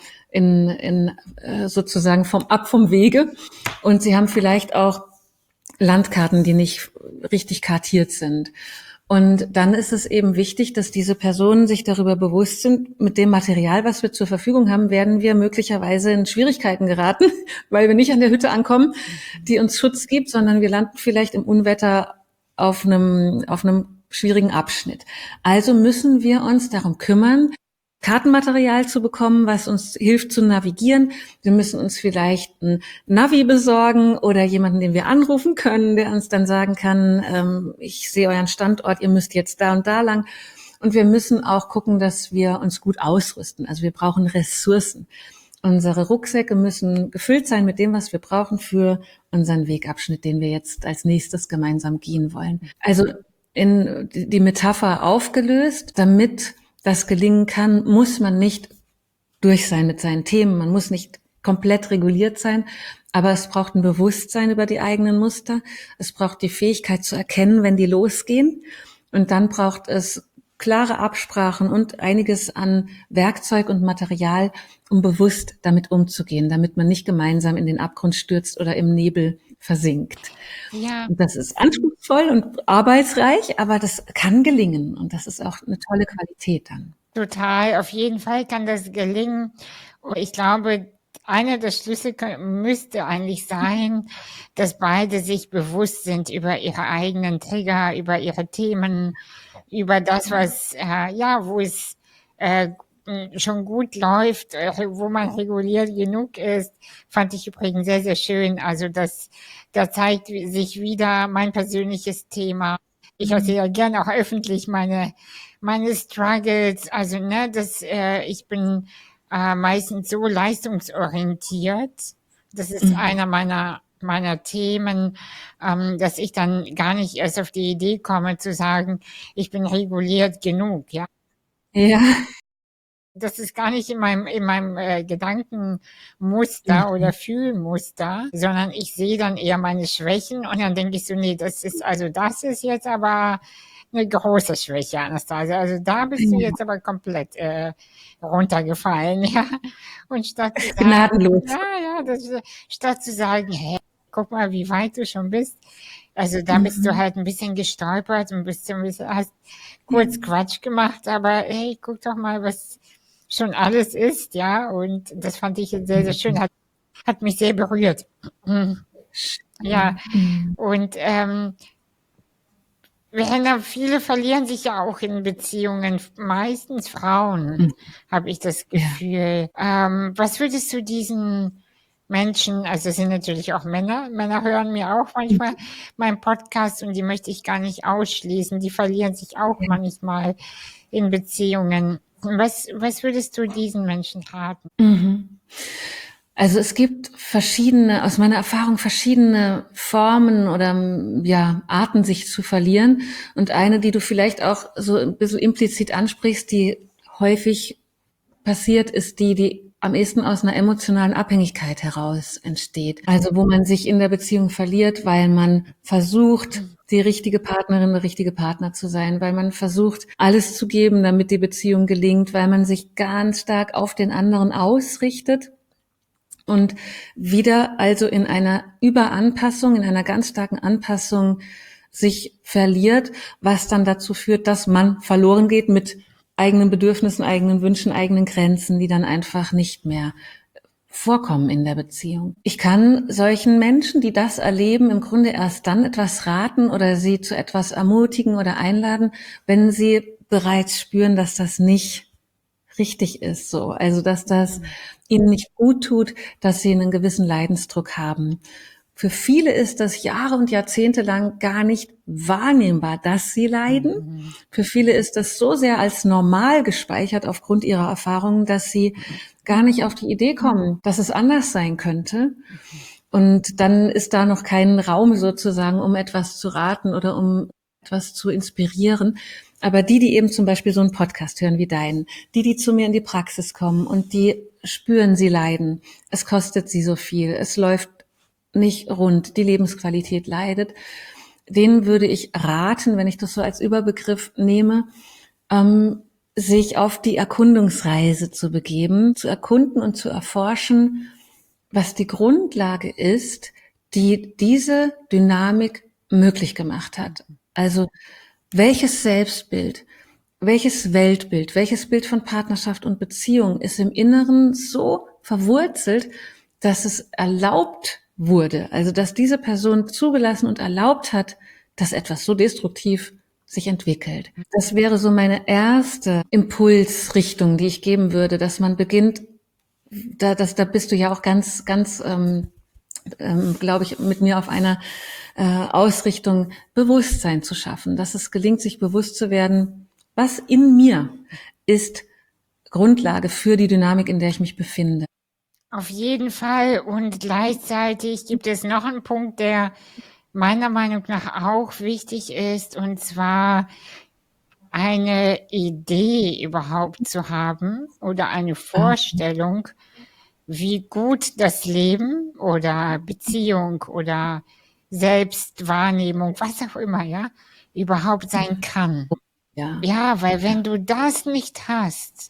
in sozusagen vom Wege. Und sie haben vielleicht auch Landkarten, die nicht richtig kartiert sind. Und dann ist es eben wichtig, dass diese Personen sich darüber bewusst sind, mit dem Material, was wir zur Verfügung haben, werden wir möglicherweise in Schwierigkeiten geraten, weil wir nicht an der Hütte ankommen, die uns Schutz gibt, sondern wir landen vielleicht im Unwetter auf einem schwierigen Abschnitt. Also müssen wir uns darum kümmern, Kartenmaterial zu bekommen, was uns hilft zu navigieren. Wir müssen uns vielleicht ein Navi besorgen oder jemanden, den wir anrufen können, der uns dann sagen kann, ich sehe euren Standort, ihr müsst jetzt da und da lang. Und wir müssen auch gucken, dass wir uns gut ausrüsten. Also wir brauchen Ressourcen. Unsere Rucksäcke müssen gefüllt sein mit dem, was wir brauchen für unseren Wegabschnitt, den wir jetzt als nächstes gemeinsam gehen wollen. Also in die Metapher aufgelöst, damit das gelingen kann, muss man nicht durch sein mit seinen Themen, man muss nicht komplett reguliert sein, aber es braucht ein Bewusstsein über die eigenen Muster, es braucht die Fähigkeit zu erkennen, wenn die losgehen und dann braucht es klare Absprachen und einiges an Werkzeug und Material, um bewusst damit umzugehen, damit man nicht gemeinsam in den Abgrund stürzt oder im Nebel versinkt. Ja, Und das ist anspruchsvoll und arbeitsreich, aber das kann gelingen und das ist auch eine tolle Qualität dann. total. Auf jeden Fall kann das gelingen. Und ich glaube, einer der Schlüssel müsste eigentlich sein, dass beide sich bewusst sind über ihre eigenen Trigger, über ihre Themen, über das, was, ja, wo es schon gut läuft, wo man reguliert genug ist, fand ich übrigens sehr, sehr schön. Also da zeigt sich wieder mein persönliches Thema. Ich erzähle gerne auch öffentlich meine Struggles. Also ne, ich bin meistens so leistungsorientiert. Das ist einer meiner Themen, dass ich dann gar nicht erst auf die Idee komme zu sagen, ich bin reguliert genug, ja. Ja, Das ist gar nicht in meinem Gedankenmuster oder Fühlmuster, sondern ich sehe dann eher meine Schwächen und dann denke ich so, nee, das ist jetzt aber eine große Schwäche, Anastasia. Also da bist du Ja, jetzt aber komplett runtergefallen, ja. Und statt zu sagen, gnadenlos. statt zu sagen, hey, guck mal, wie weit du schon bist. Also da bist du Mhm. halt ein bisschen gestolpert und hast kurz Quatsch gemacht, aber hey, guck doch mal, was schon alles ist, ja. Und das fand ich sehr, sehr schön, hat mich sehr berührt. Ja, Mhm. und viele verlieren sich ja auch in Beziehungen, meistens Frauen, Mhm. habe ich das Ja. Gefühl. Was würdest du diesen Menschen, also es sind natürlich auch Männer hören mir auch manchmal meinen Podcast und die möchte ich gar nicht ausschließen, die verlieren sich auch manchmal in Beziehungen. Was würdest du diesen Menschen raten? Mhm. Also es gibt aus meiner Erfahrung, verschiedene Formen oder ja, Arten, sich zu verlieren. Und eine, die du vielleicht auch so ein bisschen implizit ansprichst, die häufig passiert, ist die am ehesten aus einer emotionalen Abhängigkeit heraus entsteht. Also wo man sich in der Beziehung verliert, weil man versucht, die richtige Partnerin, der richtige Partner zu sein, weil man versucht, alles zu geben, damit die Beziehung gelingt, weil man sich ganz stark auf den anderen ausrichtet und wieder also in einer Überanpassung, in einer ganz starken Anpassung sich verliert, was dann dazu führt, dass man verloren geht mit eigenen Bedürfnissen, eigenen Wünschen, eigenen Grenzen, die dann einfach nicht mehr vorkommen in der Beziehung. Ich kann solchen Menschen, die das erleben, im Grunde erst dann etwas raten oder sie zu etwas ermutigen oder einladen, wenn sie bereits spüren, dass das nicht richtig ist, so. Also, dass das ihnen nicht gut tut, dass sie einen gewissen Leidensdruck haben. Für viele ist das Jahre und Jahrzehnte lang gar nicht wahrnehmbar, dass sie leiden. Für viele ist das so sehr als normal gespeichert aufgrund ihrer Erfahrungen, dass sie gar nicht auf die Idee kommen, dass es anders sein könnte. Und dann ist da noch kein Raum sozusagen, um etwas zu raten oder um etwas zu inspirieren. Aber die eben zum Beispiel so einen Podcast hören wie deinen, die zu mir in die Praxis kommen und die spüren, sie leiden. Es kostet sie so viel. Es läuft nicht rund. Die Lebensqualität leidet. Denen würde ich raten, wenn ich das so als Überbegriff nehme, sich auf die Erkundungsreise zu begeben, zu erkunden und zu erforschen, was die Grundlage ist, die diese Dynamik möglich gemacht hat. Also welches Selbstbild, welches Weltbild, welches Bild von Partnerschaft und Beziehung ist im Inneren so verwurzelt, dass es erlaubt wurde, also dass diese Person zugelassen und erlaubt hat, dass etwas so destruktiv sich entwickelt. Das wäre so meine erste Impulsrichtung, die ich geben würde, dass man beginnt, da bist du ja auch ganz, glaube ich, mit mir auf einer Ausrichtung, Bewusstsein zu schaffen, dass es gelingt, sich bewusst zu werden, was in mir ist Grundlage für die Dynamik, in der ich mich befinde. Auf jeden Fall. Und gleichzeitig gibt es noch einen Punkt, der meiner Meinung nach auch wichtig ist, und zwar eine Idee überhaupt zu haben oder eine Ah, Vorstellung, wie gut das Leben oder Beziehung oder Selbstwahrnehmung, was auch immer, ja, überhaupt sein kann. ja, Ja, weil ja. wenn du das nicht hast,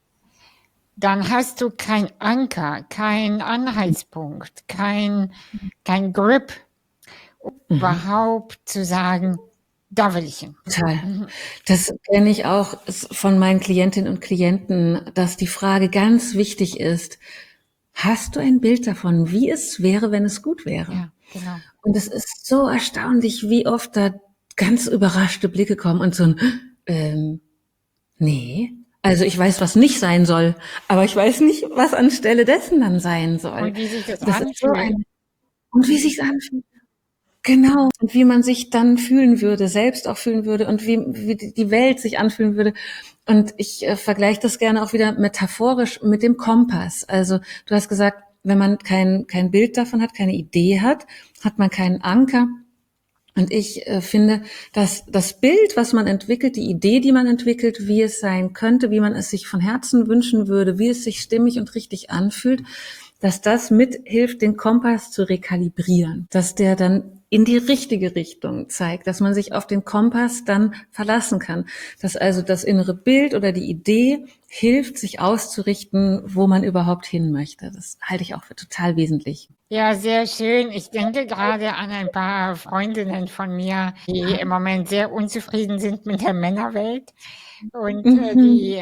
dann hast du kein Anker, kein Anhaltspunkt, kein Grip, Mhm. überhaupt zu sagen, da will ich hin. Total. Das kenne ich auch von meinen Klientinnen und Klienten, dass die Frage ganz wichtig ist: Hast du ein Bild davon, wie es wäre, wenn es gut wäre? Ja, genau. Und es ist so erstaunlich, wie oft da ganz überraschte Blicke kommen und so ein, nee. Also ich weiß, was nicht sein soll, aber ich weiß nicht, was anstelle dessen dann sein soll. Und wie sich das Das ist so anfühlt. und wie sich's anfühlt. Genau. Und wie man sich dann fühlen würde, selbst auch fühlen würde und wie die Welt sich anfühlen würde. Und ich vergleiche das gerne auch wieder metaphorisch mit dem Kompass. Also du hast gesagt, wenn man kein Bild davon hat, keine Idee hat, hat man keinen Anker, Und ich finde, dass das Bild, was man entwickelt, die Idee, die man entwickelt, wie es sein könnte, wie man es sich von Herzen wünschen würde, wie es sich stimmig und richtig anfühlt, dass das mithilft, den Kompass zu rekalibrieren, dass der dann in die richtige Richtung zeigt, dass man sich auf den Kompass dann verlassen kann, dass also das innere Bild oder die Idee hilft, sich auszurichten, wo man überhaupt hin möchte. Das halte ich auch für total wesentlich. Ja, sehr schön. Ich denke gerade an ein paar Freundinnen von mir, die im Moment sehr unzufrieden sind mit der Männerwelt und Mhm.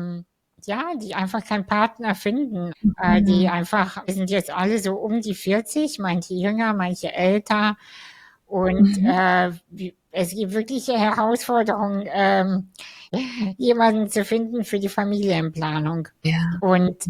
die einfach keinen Partner finden. Die einfach, wir sind jetzt alle so um die 40, manche jünger, manche älter. Und Mhm. es gibt wirkliche Herausforderungen, jemanden zu finden für die Familienplanung. Ja. Und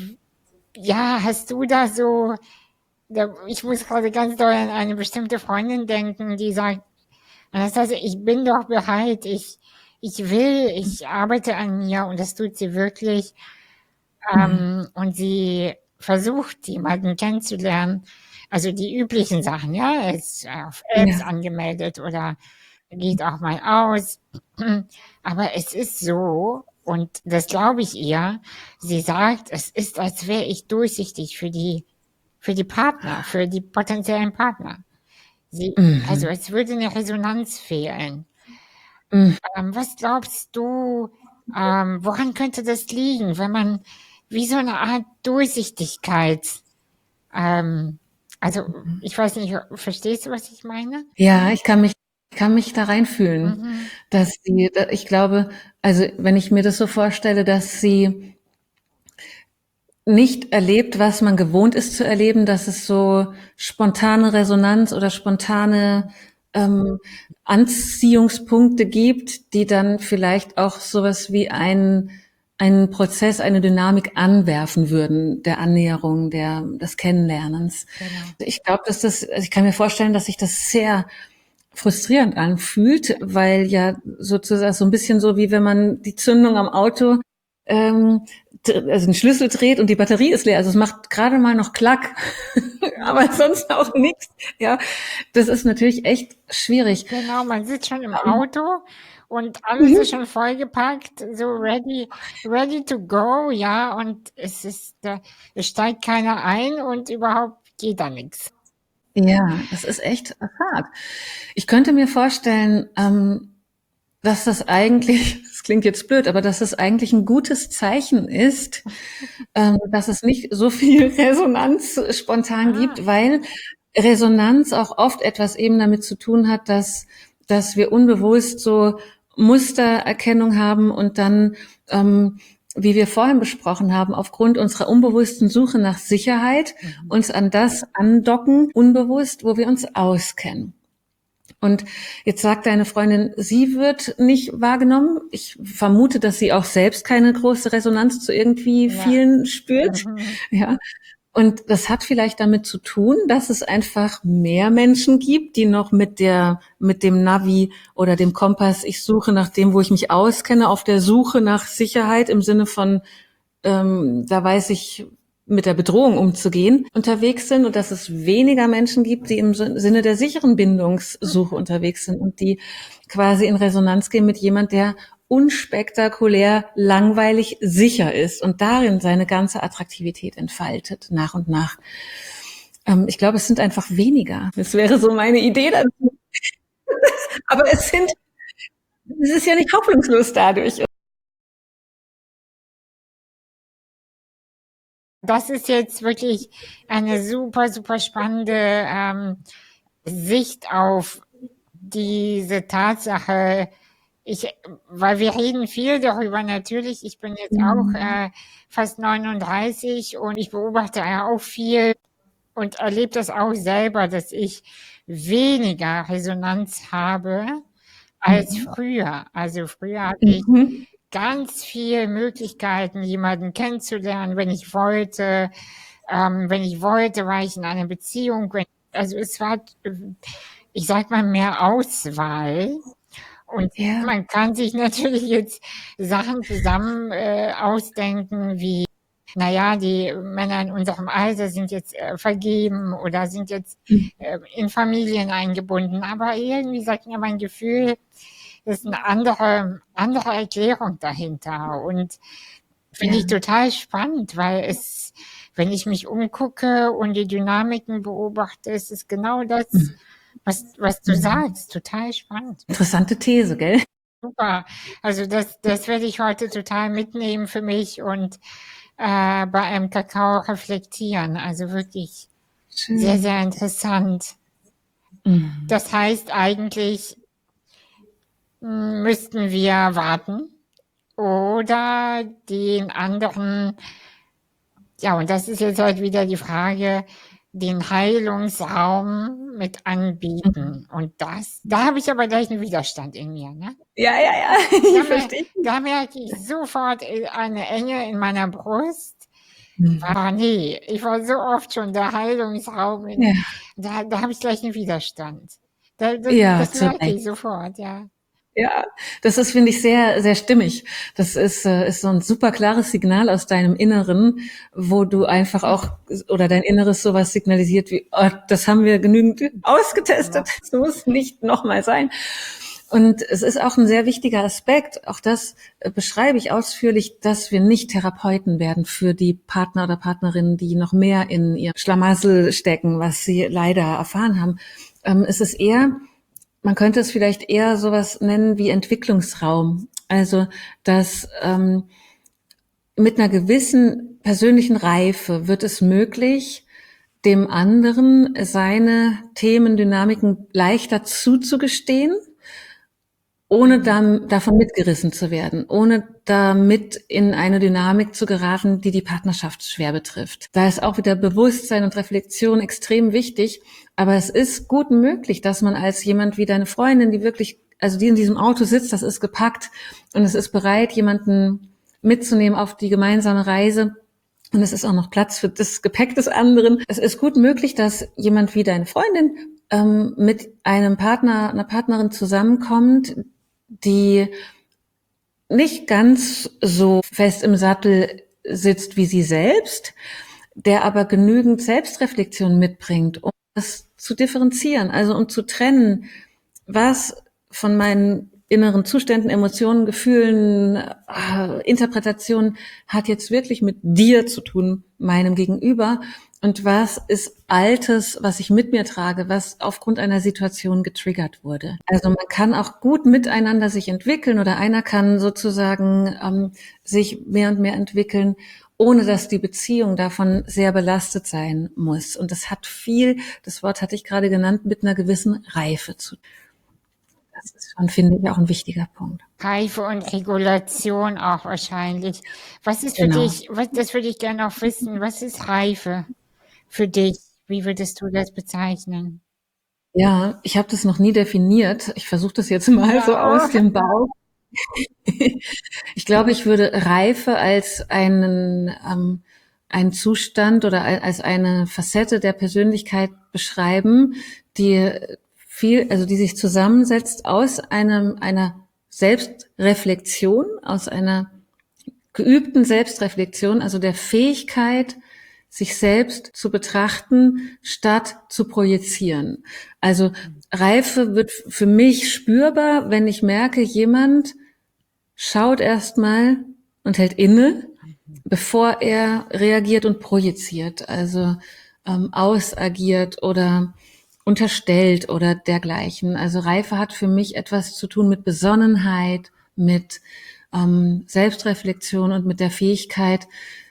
ja, hast du da so, ich muss gerade ganz doll an eine bestimmte Freundin denken, die sagt, Anastasia, ich bin doch bereit, ich will, ich arbeite an mir und das tut sie wirklich. Mhm. Und sie versucht, jemanden kennenzulernen. Also die üblichen Sachen, ja, ist auf Apps Ja. angemeldet oder geht auch mal aus. Aber es ist so, und das glaube ich ihr, sie sagt, es ist, als wäre ich durchsichtig für die Partner, für die potenziellen Partner. Also Mhm. es würde eine Resonanz fehlen. Mhm. Was glaubst du, woran könnte das liegen, wenn man wie so eine Art Durchsichtigkeit, ähm, also ich weiß nicht, verstehst du, was ich meine? Ja, ich kann mich da reinfühlen, Mhm. dass sie, ich glaube, also wenn ich mir das so vorstelle, dass sie nicht erlebt, was man gewohnt ist zu erleben, dass es so spontane Resonanz oder spontane ähm, Anziehungspunkte gibt, die dann vielleicht auch sowas wie einen Prozess, eine Dynamik anwerfen würden, der Annäherung, des Kennenlernens. Genau. Ich glaube, also ich kann mir vorstellen, dass sich das sehr frustrierend anfühlt, weil ja sozusagen so ein bisschen so, wie wenn man die Zündung am Auto, ähm, also den Schlüssel dreht und die Batterie ist leer. Also es macht gerade mal noch Klack, aber sonst auch nichts. Ja, das ist natürlich echt schwierig. Genau, man sitzt schon im Auto und alles ist Mhm. schon vollgepackt, so ready to go, ja, und es steigt keiner ein und überhaupt geht da nichts. Ja, das ist echt hart. Ich könnte mir vorstellen, dass das eigentlich, das klingt jetzt blöd, aber dass das eigentlich ein gutes Zeichen ist, dass es nicht so viel Resonanz spontan Ah, gibt, weil Resonanz auch oft etwas eben damit zu tun hat, dass wir unbewusst so Mustererkennung haben und dann, wie wir vorhin besprochen haben, aufgrund unserer unbewussten Suche nach Sicherheit mhm. uns an das andocken, unbewusst, wo wir uns auskennen. Und jetzt sagt deine Freundin, sie wird nicht wahrgenommen. Ich vermute, dass sie auch selbst keine große Resonanz zu irgendwie Ja, vielen spürt. mhm. Ja. Und das hat vielleicht damit zu tun, dass es einfach mehr Menschen gibt, die noch mit dem Navi oder dem Kompass, ich suche nach dem, wo ich mich auskenne, auf der Suche nach Sicherheit im Sinne von, da weiß ich, mit der Bedrohung umzugehen, unterwegs sind und dass es weniger Menschen gibt, die im Sinne der sicheren Bindungssuche unterwegs sind und die quasi in Resonanz gehen mit jemand, der unspektakulär, langweilig, sicher ist und darin seine ganze Attraktivität entfaltet, nach und nach. Ich glaube, es sind einfach weniger. Das wäre so meine Idee dazu. Aber es ist ja nicht hoffnungslos dadurch. Das ist jetzt wirklich eine super, super spannende Sicht auf diese Tatsache. Ich, weil wir reden viel darüber natürlich. Ich bin jetzt auch fast 39 und ich beobachte ja auch viel und erlebe das auch selber, dass ich weniger Resonanz habe als Mhm. früher. Also früher hatte ich Mhm. ganz viele Möglichkeiten, jemanden kennenzulernen, wenn ich wollte. Wenn ich wollte, war ich in einer Beziehung. Also es war, ich sag mal, mehr Auswahl. Und Ja. man kann sich natürlich jetzt Sachen zusammen ausdenken, wie naja, die Männer in unserem Alter sind jetzt vergeben oder sind jetzt in Familien eingebunden. Aber irgendwie sagt mir mein Gefühl, das ist eine andere Erklärung dahinter. Und finde ich Ja. total spannend, weil wenn ich mich umgucke und die Dynamiken beobachte, ist es genau das, was du sagst. Total spannend. Interessante These, gell? Super. Also das werde ich heute total mitnehmen für mich und bei einem Kakao reflektieren. Also wirklich sehr, Schön. sehr interessant. Das heißt eigentlich, müssten wir warten oder den anderen, ja, und das ist jetzt halt wieder die Frage, den Heilungsraum mit anbieten. Und da habe ich aber gleich einen Widerstand in mir, ne? Ja, ja, ja, Da, ich verstehe. da merke ich sofort eine Enge in meiner Brust. Mhm. Nee, ich war so oft schon der Heilungsraum. Ja, Da habe ich gleich einen Widerstand. ja, Das zu merke Recht. ich sofort, ja. Ja, das ist, finde ich, sehr, sehr stimmig. Das ist so ein super klares Signal aus deinem Inneren, wo du einfach auch, oder dein Inneres sowas signalisiert wie, oh, das haben wir genügend ausgetestet, das muss nicht nochmal sein. Und es ist auch ein sehr wichtiger Aspekt, auch das beschreibe ich ausführlich, dass wir nicht Therapeuten werden für die Partner oder Partnerinnen, die noch mehr in ihr Schlamassel stecken, was sie leider erfahren haben. Es ist eher, man könnte es vielleicht eher sowas nennen wie Entwicklungsraum. Also, dass mit einer gewissen persönlichen Reife wird es möglich, dem anderen seine Themen, Dynamiken leichter zuzugestehen, ohne dann davon mitgerissen zu werden, ohne damit in eine Dynamik zu geraten, die die Partnerschaft schwer betrifft. Da ist auch wieder Bewusstsein und Reflexion extrem wichtig, aber es ist gut möglich, dass man als jemand wie deine Freundin, die wirklich, also die in diesem Auto sitzt, das ist gepackt und es ist bereit, jemanden mitzunehmen auf die gemeinsame Reise, und es ist auch noch Platz für das Gepäck des anderen. Es ist gut möglich, dass jemand wie deine Freundin mit einem Partner, einer Partnerin zusammenkommt, die nicht ganz so fest im Sattel sitzt wie sie selbst, der aber genügend Selbstreflexion mitbringt, um das zu differenzieren, also um zu trennen, was von meinen inneren Zuständen, Emotionen, Gefühlen, Interpretationen hat jetzt wirklich mit dir zu tun, meinem Gegenüber, und was ist Altes, was ich mit mir trage, was aufgrund einer Situation getriggert wurde. Also man kann auch gut miteinander sich entwickeln oder einer kann sozusagen sich mehr und mehr entwickeln, ohne dass die Beziehung davon sehr belastet sein muss. Und das hat viel, das Wort hatte ich gerade genannt, mit einer gewissen Reife zu tun. Das ist schon, finde ich, auch ein wichtiger Punkt. Reife und Regulation auch wahrscheinlich. Was ist für Genau. dich, das würde ich gerne auch wissen, was ist Reife für dich? Wie würdest du das bezeichnen? Ja, ich habe das noch nie definiert. Ich versuche das jetzt mal so aus Ja, dem Bauch. Ich glaube, ich würde Reife als einen Zustand oder als eine Facette der Persönlichkeit beschreiben, die die sich zusammensetzt aus einer Selbstreflexion, aus einer geübten Selbstreflexion, also der Fähigkeit, sich selbst zu betrachten, statt zu projizieren. Also Reife wird für mich spürbar, wenn ich merke, jemand schaut erstmal und hält inne, bevor er reagiert und projiziert, also ausagiert oder unterstellt oder dergleichen. Also Reife hat für mich etwas zu tun mit Besonnenheit, mit Selbstreflexion und mit der Fähigkeit,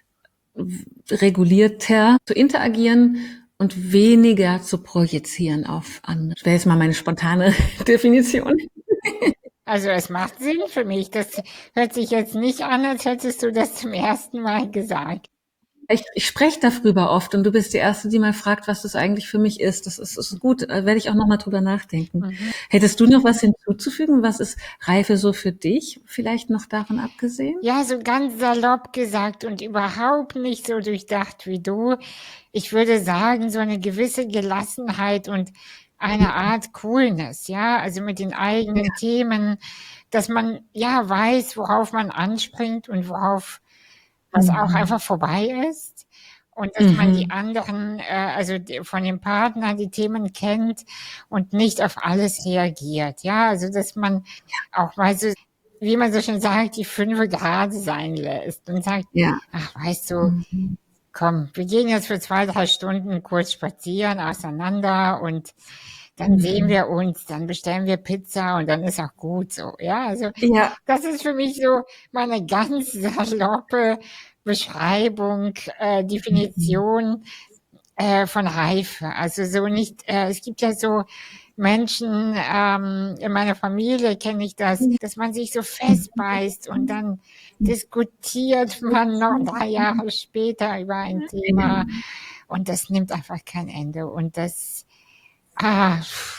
regulierter zu interagieren und weniger zu projizieren auf andere. Das wäre jetzt mal meine spontane Definition. also es macht Sinn für mich. Das hört sich jetzt nicht an, als hättest du das zum ersten Mal gesagt. Ich spreche darüber oft und du bist die Erste, die mal fragt, was das eigentlich für mich ist. Das ist gut, da werde ich auch noch mal drüber nachdenken. Hättest du noch was hinzuzufügen? Was ist Reife so für dich? Vielleicht noch davon abgesehen? Ja, so ganz salopp gesagt und überhaupt nicht so durchdacht wie du. Ich würde sagen, so eine gewisse Gelassenheit und eine Art Coolness, ja, also mit den eigenen Themen, dass man ja weiß, worauf man anspringt und worauf was auch einfach vorbei ist und dass man die Mhm. anderen, also von dem Partner die Themen kennt und nicht auf alles reagiert. Ja, also dass man auch mal so, wie man so schön sagt, die 5 Grad sein lässt und sagt, Ja. ach, weißt du, komm, wir gehen jetzt für 2, 3 Stunden kurz spazieren auseinander und dann sehen wir uns, dann bestellen wir Pizza und dann ist auch gut so. Ja, also Ja. das ist für mich so meine ganz saloppe Beschreibung, Definition von Reife. Also so nicht, es gibt ja so Menschen, in meiner Familie kenne ich das, dass man sich so festbeißt und dann diskutiert man noch 3 Jahre später über ein Thema und das nimmt einfach kein Ende. Und das, ah,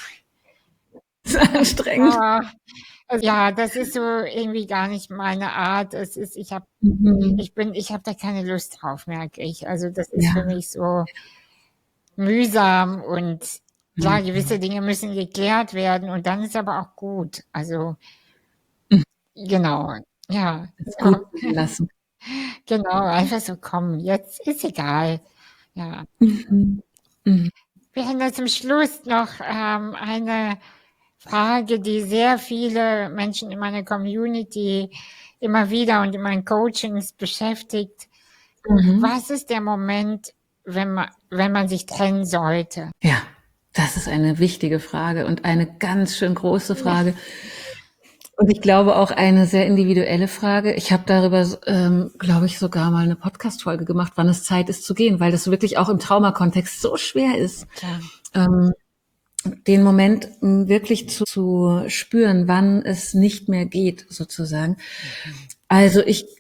Das ist anstrengend. ah, also ja, das ist so irgendwie gar nicht meine Art. Es ist, ich habe Mhm. ich habe da keine Lust drauf, merke ich. Also das ist für Ja. mich so mühsam und klar, Mhm. gewisse Dinge müssen geklärt werden und dann ist aber auch gut. Also Mhm. genau, ja, Ist gut ja, sein lassen. genau, einfach so: „Komm, jetzt ist egal." Ja. Mhm. Mhm. Wir haben da zum Schluss noch, eine Frage, die sehr viele Menschen in meiner Community immer wieder und in meinen Coachings beschäftigt. Mhm. Was ist der Moment, wenn man sich trennen sollte? Ja, das ist eine wichtige Frage und eine ganz schön große Ja. Frage. Und ich glaube auch eine sehr individuelle Frage. Ich habe darüber, glaube ich, sogar mal eine Podcast-Folge gemacht, wann es Zeit ist zu gehen, weil das wirklich auch im Traumakontext so schwer ist, Klar. ähm, den Moment wirklich zu spüren, wann es nicht mehr geht, sozusagen. Also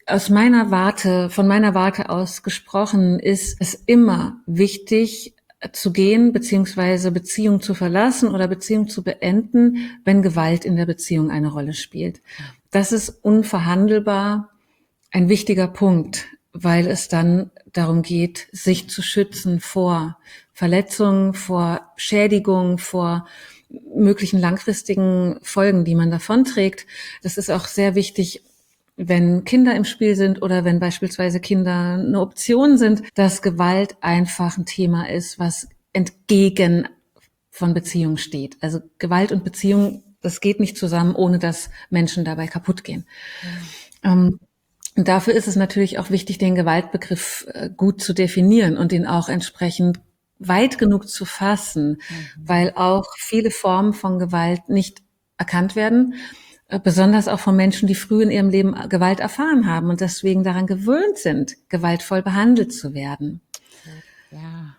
von meiner Warte aus gesprochen, ist es immer wichtig zu gehen, beziehungsweise Beziehung zu verlassen oder Beziehung zu beenden, wenn Gewalt in der Beziehung eine Rolle spielt. Das ist unverhandelbar ein wichtiger Punkt, weil es dann darum geht, sich zu schützen vor Verletzungen, vor Schädigung, vor möglichen langfristigen Folgen, die man davonträgt. Das ist auch sehr wichtig, wenn Kinder im Spiel sind oder wenn beispielsweise Kinder eine Option sind, dass Gewalt einfach ein Thema ist, was entgegen von Beziehung steht. Also Gewalt und Beziehung, das geht nicht zusammen, ohne dass Menschen dabei kaputt gehen. Und dafür ist es natürlich auch wichtig, den Gewaltbegriff gut zu definieren und den auch entsprechend weit genug zu fassen, weil auch viele Formen von Gewalt nicht erkannt werden, besonders auch von Menschen, die früh in ihrem Leben Gewalt erfahren haben und deswegen daran gewöhnt sind, gewaltvoll behandelt zu werden. Ja.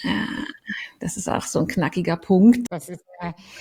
Das ist auch so ein knackiger Punkt. Das ist,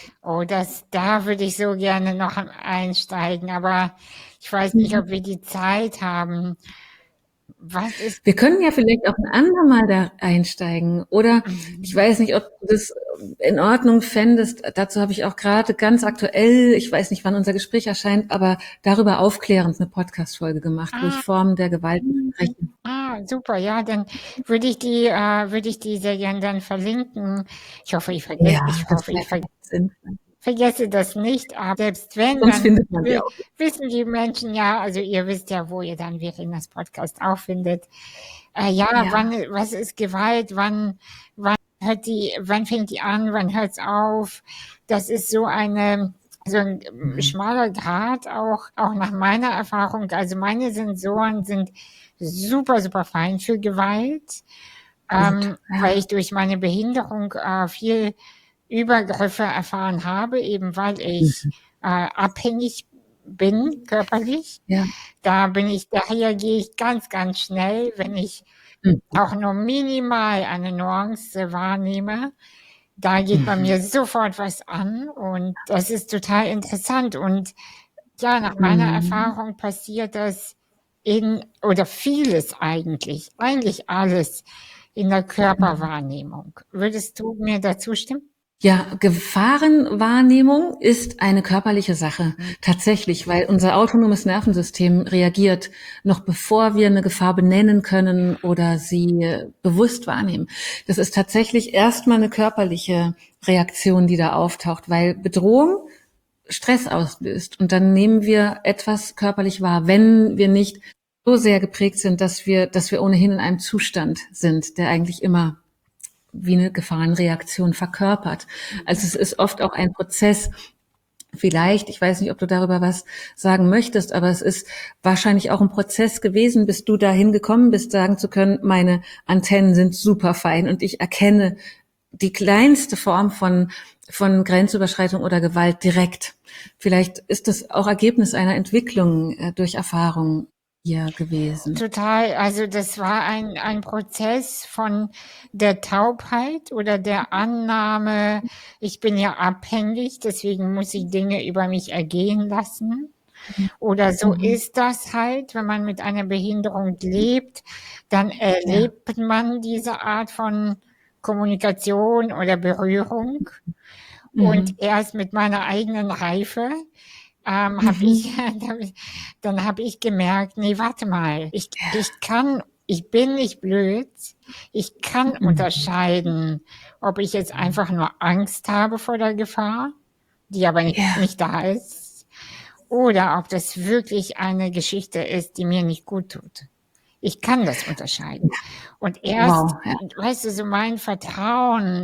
da würde ich so gerne noch einsteigen, aber ich weiß nicht, ob wir die Zeit haben. Was ist Wir können ja vielleicht auch ein andermal da einsteigen. Oder ich weiß nicht, ob du das in Ordnung fändest. Dazu habe ich auch gerade ganz aktuell, ich weiß nicht, wann unser Gespräch erscheint, aber darüber aufklärend eine Podcast-Folge gemacht, wo ich ah, Formen der Gewalt bespreche. super, ja, dann würde ich die sehr gern dann verlinken. Ja, Ich das hoffe, wäre ich vielleicht sinnvoll. vergesse das nicht, aber selbst wenn, Sonst dann findet man die auch. wissen die Menschen ja, also ihr wisst ja, wo ihr dann Verinas Podcast auch findet. Ja, Ja. was ist Gewalt? Wann fängt die an? Wann hört's auf? Das ist so so ein schmaler Grat auch nach meiner Erfahrung. Also meine Sensoren sind super, super fein für Gewalt, Gut. weil Ja. ich durch meine Behinderung viel Übergriffe erfahren habe, eben weil ich abhängig bin körperlich. Ja. Daher gehe ich ganz, ganz schnell, wenn ich Mhm. auch nur minimal eine Nuance wahrnehme. Da geht bei Mhm. mir sofort was an und das ist total interessant. Und ja, nach meiner Mhm. Erfahrung passiert das oder vieles eigentlich alles in der Körperwahrnehmung. Würdest du mir da zustimmen? Ja, Gefahrenwahrnehmung ist eine körperliche Sache, tatsächlich, weil unser autonomes Nervensystem reagiert, noch bevor wir eine Gefahr benennen können oder sie bewusst wahrnehmen. Das ist tatsächlich erstmal eine körperliche Reaktion, die da auftaucht, weil Bedrohung Stress auslöst und dann nehmen wir etwas körperlich wahr, wenn wir nicht so sehr geprägt sind, dass wir ohnehin in einem Zustand sind, der eigentlich immer wie eine Gefahrenreaktion verkörpert. Also es ist oft auch ein Prozess. Vielleicht, ich weiß nicht, ob du darüber was sagen möchtest, aber es ist wahrscheinlich auch ein Prozess gewesen, bis du dahin gekommen bist, sagen zu können, meine Antennen sind super fein und ich erkenne die kleinste Form von Grenzüberschreitung oder Gewalt direkt. Vielleicht ist das auch Ergebnis einer Entwicklung durch Erfahrung hier gewesen. Total. Also das war ein Prozess von der Taubheit oder der Annahme, ich bin ja abhängig, deswegen muss ich Dinge über mich ergehen lassen. Oder so ist das halt, wenn man mit einer Behinderung lebt, dann erlebt man diese Art von Kommunikation oder Berührung. Und erst mit meiner eigenen Reife habe ich, dann habe ich gemerkt, nee, warte mal, ich bin nicht blöd, ich kann unterscheiden, ob ich jetzt einfach nur Angst habe vor der Gefahr, die aber nicht da ist, oder ob das wirklich eine Geschichte ist, die mir nicht gut tut. Ich kann das unterscheiden. Und erst, weißt du, so mein Vertrauen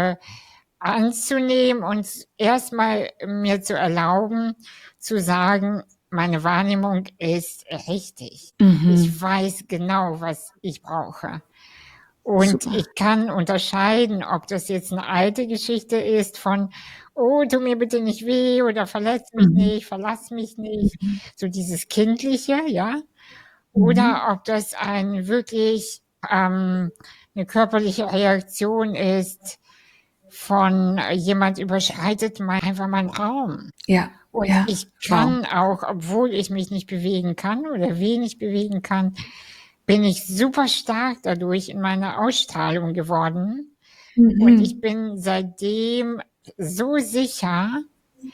anzunehmen und erstmal mir zu erlauben, zu sagen, meine Wahrnehmung ist richtig. Ich weiß genau, was ich brauche. Und ich kann unterscheiden, ob das jetzt eine alte Geschichte ist von, oh, tu mir bitte nicht weh oder verletz mich nicht, verlass mich nicht. So dieses Kindliche, ja. Oder ob das ein wirklich eine körperliche Reaktion ist von jemand überschreitet einfach meinen Raum. Ja. Und ich kann auch, obwohl ich mich nicht bewegen kann oder wenig bewegen kann, bin ich super stark dadurch in meiner Ausstrahlung geworden. Und ich bin seitdem so sicher,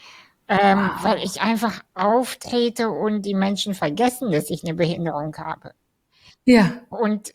weil ich einfach auftrete und die Menschen vergessen, dass ich eine Behinderung habe. Ja. Und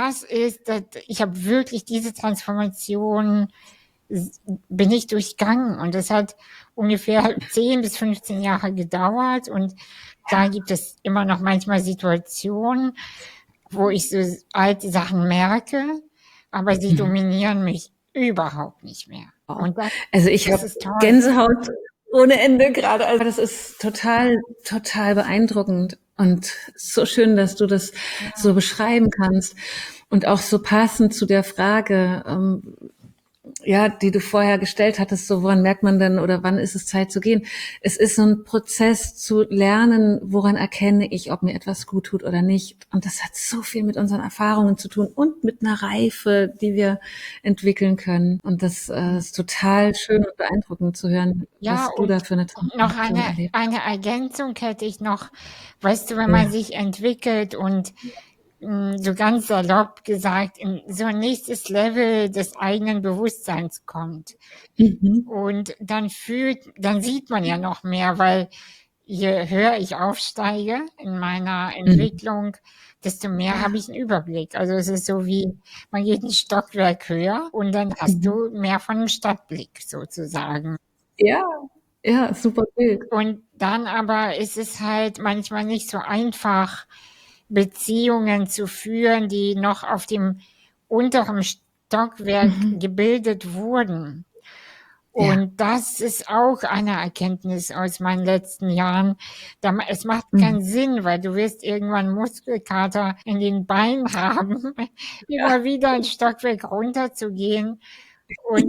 ich habe wirklich diese Transformation bin ich durchgangen und das hat ungefähr 10 bis 15 Jahre gedauert und da gibt es immer noch manchmal Situationen, wo ich so alte Sachen merke, aber sie dominieren mich überhaupt nicht mehr. Und also ich habe Gänsehaut ohne Ende gerade. Also das ist total beeindruckend und so schön, dass du das so beschreiben kannst und auch so passend zu der Frage, die du vorher gestellt hattest, so woran merkt man denn oder wann ist es Zeit zu gehen? Es ist so ein Prozess zu lernen, woran erkenne ich, ob mir etwas gut tut oder nicht. Und das hat so viel mit unseren Erfahrungen zu tun und mit einer Reife, die wir entwickeln können. Und das ist total schön und beeindruckend zu hören, was du da für eine Transformation erlebst. Noch eine Ergänzung hätte ich noch. Weißt du, wenn man sich entwickelt und so ganz salopp gesagt, in so ein nächstes Level des eigenen Bewusstseins kommt. Und dann sieht man ja noch mehr, weil je höher ich aufsteige in meiner Entwicklung, desto mehr habe ich einen Überblick. Also es ist so wie, man geht ein Stockwerk höher und dann hast du mehr von einem Stadtblick sozusagen. Ja, super Bild. Und dann aber ist es halt manchmal nicht so einfach, Beziehungen zu führen, die noch auf dem unteren Stockwerk gebildet wurden. Und das ist auch eine Erkenntnis aus meinen letzten Jahren. Es macht keinen Sinn, weil du wirst irgendwann Muskelkater in den Beinen haben, immer wieder ein Stockwerk runterzugehen. Und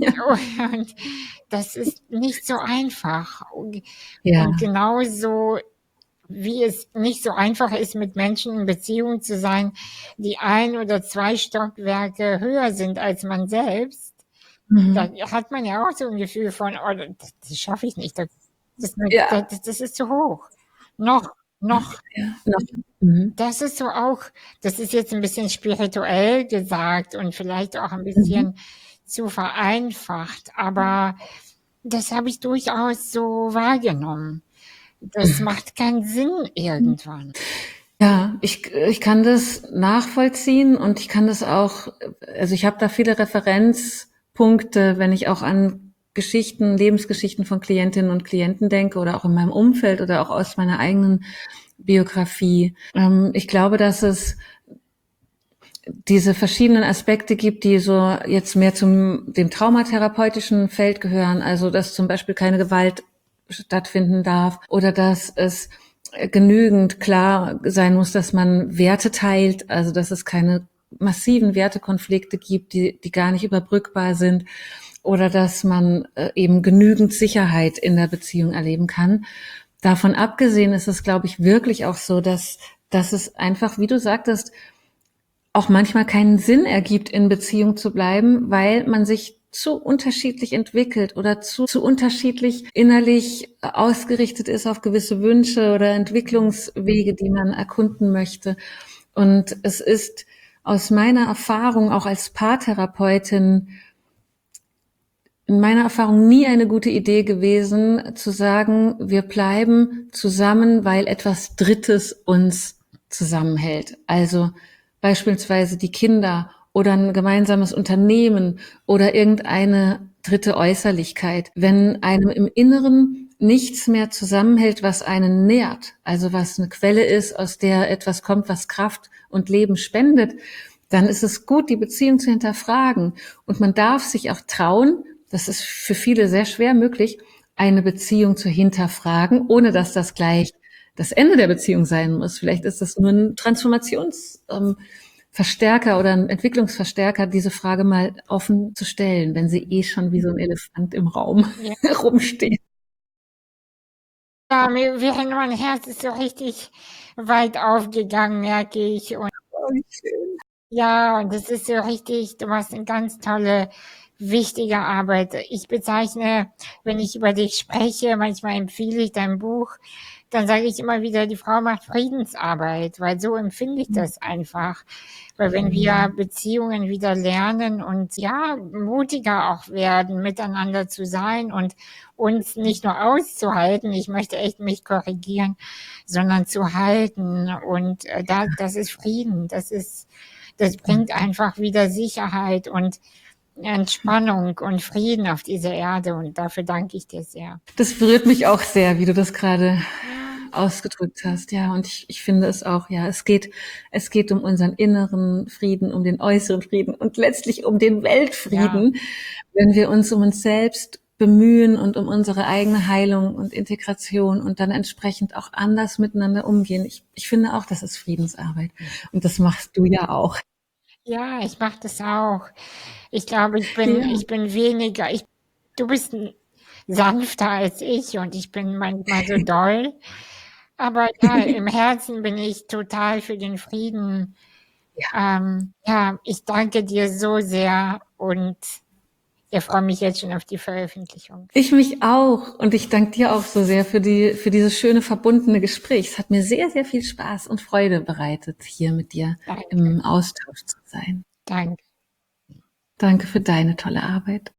das ist nicht so einfach. Und genauso wie es nicht so einfach ist, mit Menschen in Beziehung zu sein, die 1 oder 2 Stockwerke höher sind als man selbst, da hat man ja auch so ein Gefühl von, oh, das schaffe ich nicht, das ist zu hoch. Noch. Das ist so auch, das ist jetzt ein bisschen spirituell gesagt und vielleicht auch ein bisschen zu vereinfacht, aber das habe ich durchaus so wahrgenommen. Das macht keinen Sinn irgendwann. Ja, ich kann das nachvollziehen und ich kann das auch, also ich habe da viele Referenzpunkte, wenn ich auch an Lebensgeschichten von Klientinnen und Klienten denke oder auch in meinem Umfeld oder auch aus meiner eigenen Biografie. Ich glaube, dass es diese verschiedenen Aspekte gibt, die so jetzt mehr dem traumatherapeutischen Feld gehören, also dass zum Beispiel keine Gewalt stattfinden darf oder dass es genügend klar sein muss, dass man Werte teilt, also dass es keine massiven Wertekonflikte gibt, die gar nicht überbrückbar sind oder dass man eben genügend Sicherheit in der Beziehung erleben kann. Davon abgesehen ist es, glaube ich, wirklich auch so, dass es einfach, wie du sagtest, auch manchmal keinen Sinn ergibt, in Beziehung zu bleiben, weil man sich zu unterschiedlich entwickelt oder zu unterschiedlich innerlich ausgerichtet ist auf gewisse Wünsche oder Entwicklungswege, die man erkunden möchte. Und es ist aus meiner Erfahrung auch als Paartherapeutin in meiner Erfahrung nie eine gute Idee gewesen, zu sagen, wir bleiben zusammen, weil etwas Drittes uns zusammenhält. Also beispielsweise die Kinder oder ein gemeinsames Unternehmen oder irgendeine dritte Äußerlichkeit. Wenn einem im Inneren nichts mehr zusammenhält, was einen nährt, also was eine Quelle ist, aus der etwas kommt, was Kraft und Leben spendet, dann ist es gut, die Beziehung zu hinterfragen. Und man darf sich auch trauen, das ist für viele sehr schwer möglich, eine Beziehung zu hinterfragen, ohne dass das gleich das Ende der Beziehung sein muss. Vielleicht ist das nur ein Transformationsverstärker oder ein Entwicklungsverstärker, diese Frage mal offen zu stellen, wenn sie schon wie so ein Elefant im Raum rumsteht. Ja, während mein Herz ist so richtig weit aufgegangen, merke ich. Und ja, und das ist so richtig, du machst eine ganz tolle, wichtige Arbeit. Ich bezeichne, wenn ich über dich spreche, manchmal empfehle ich dein Buch, dann sage ich immer wieder, die Frau macht Friedensarbeit, weil so empfinde ich das einfach. Weil wenn wir Beziehungen wieder lernen und ja, mutiger auch werden, miteinander zu sein und uns nicht nur auszuhalten, ich möchte echt mich korrigieren, sondern zu halten. Und das ist Frieden, das bringt einfach wieder Sicherheit und Entspannung und Frieden auf diese Erde. Und dafür danke ich dir sehr. Das berührt mich auch sehr, wie du das gerade ausgedrückt hast. Ja, und ich finde es auch, ja, es geht um unseren inneren Frieden, um den äußeren Frieden und letztlich um den Weltfrieden, wenn wir uns um uns selbst bemühen und um unsere eigene Heilung und Integration und dann entsprechend auch anders miteinander umgehen. Ich finde auch, das ist Friedensarbeit. Und das machst du ja auch. Ja, ich mache das auch. Ich glaube, ich bin weniger, du bist sanfter als ich und ich bin manchmal so doll. Aber ja, im Herzen bin ich total für den Frieden. Ja, ich danke dir so sehr und ich freue mich jetzt schon auf die Veröffentlichung. Ich mich auch. Und ich danke dir auch so sehr für dieses schöne, verbundene Gespräch. Es hat mir sehr, sehr viel Spaß und Freude bereitet, hier mit dir im Austausch zu sein. Danke. Danke für deine tolle Arbeit.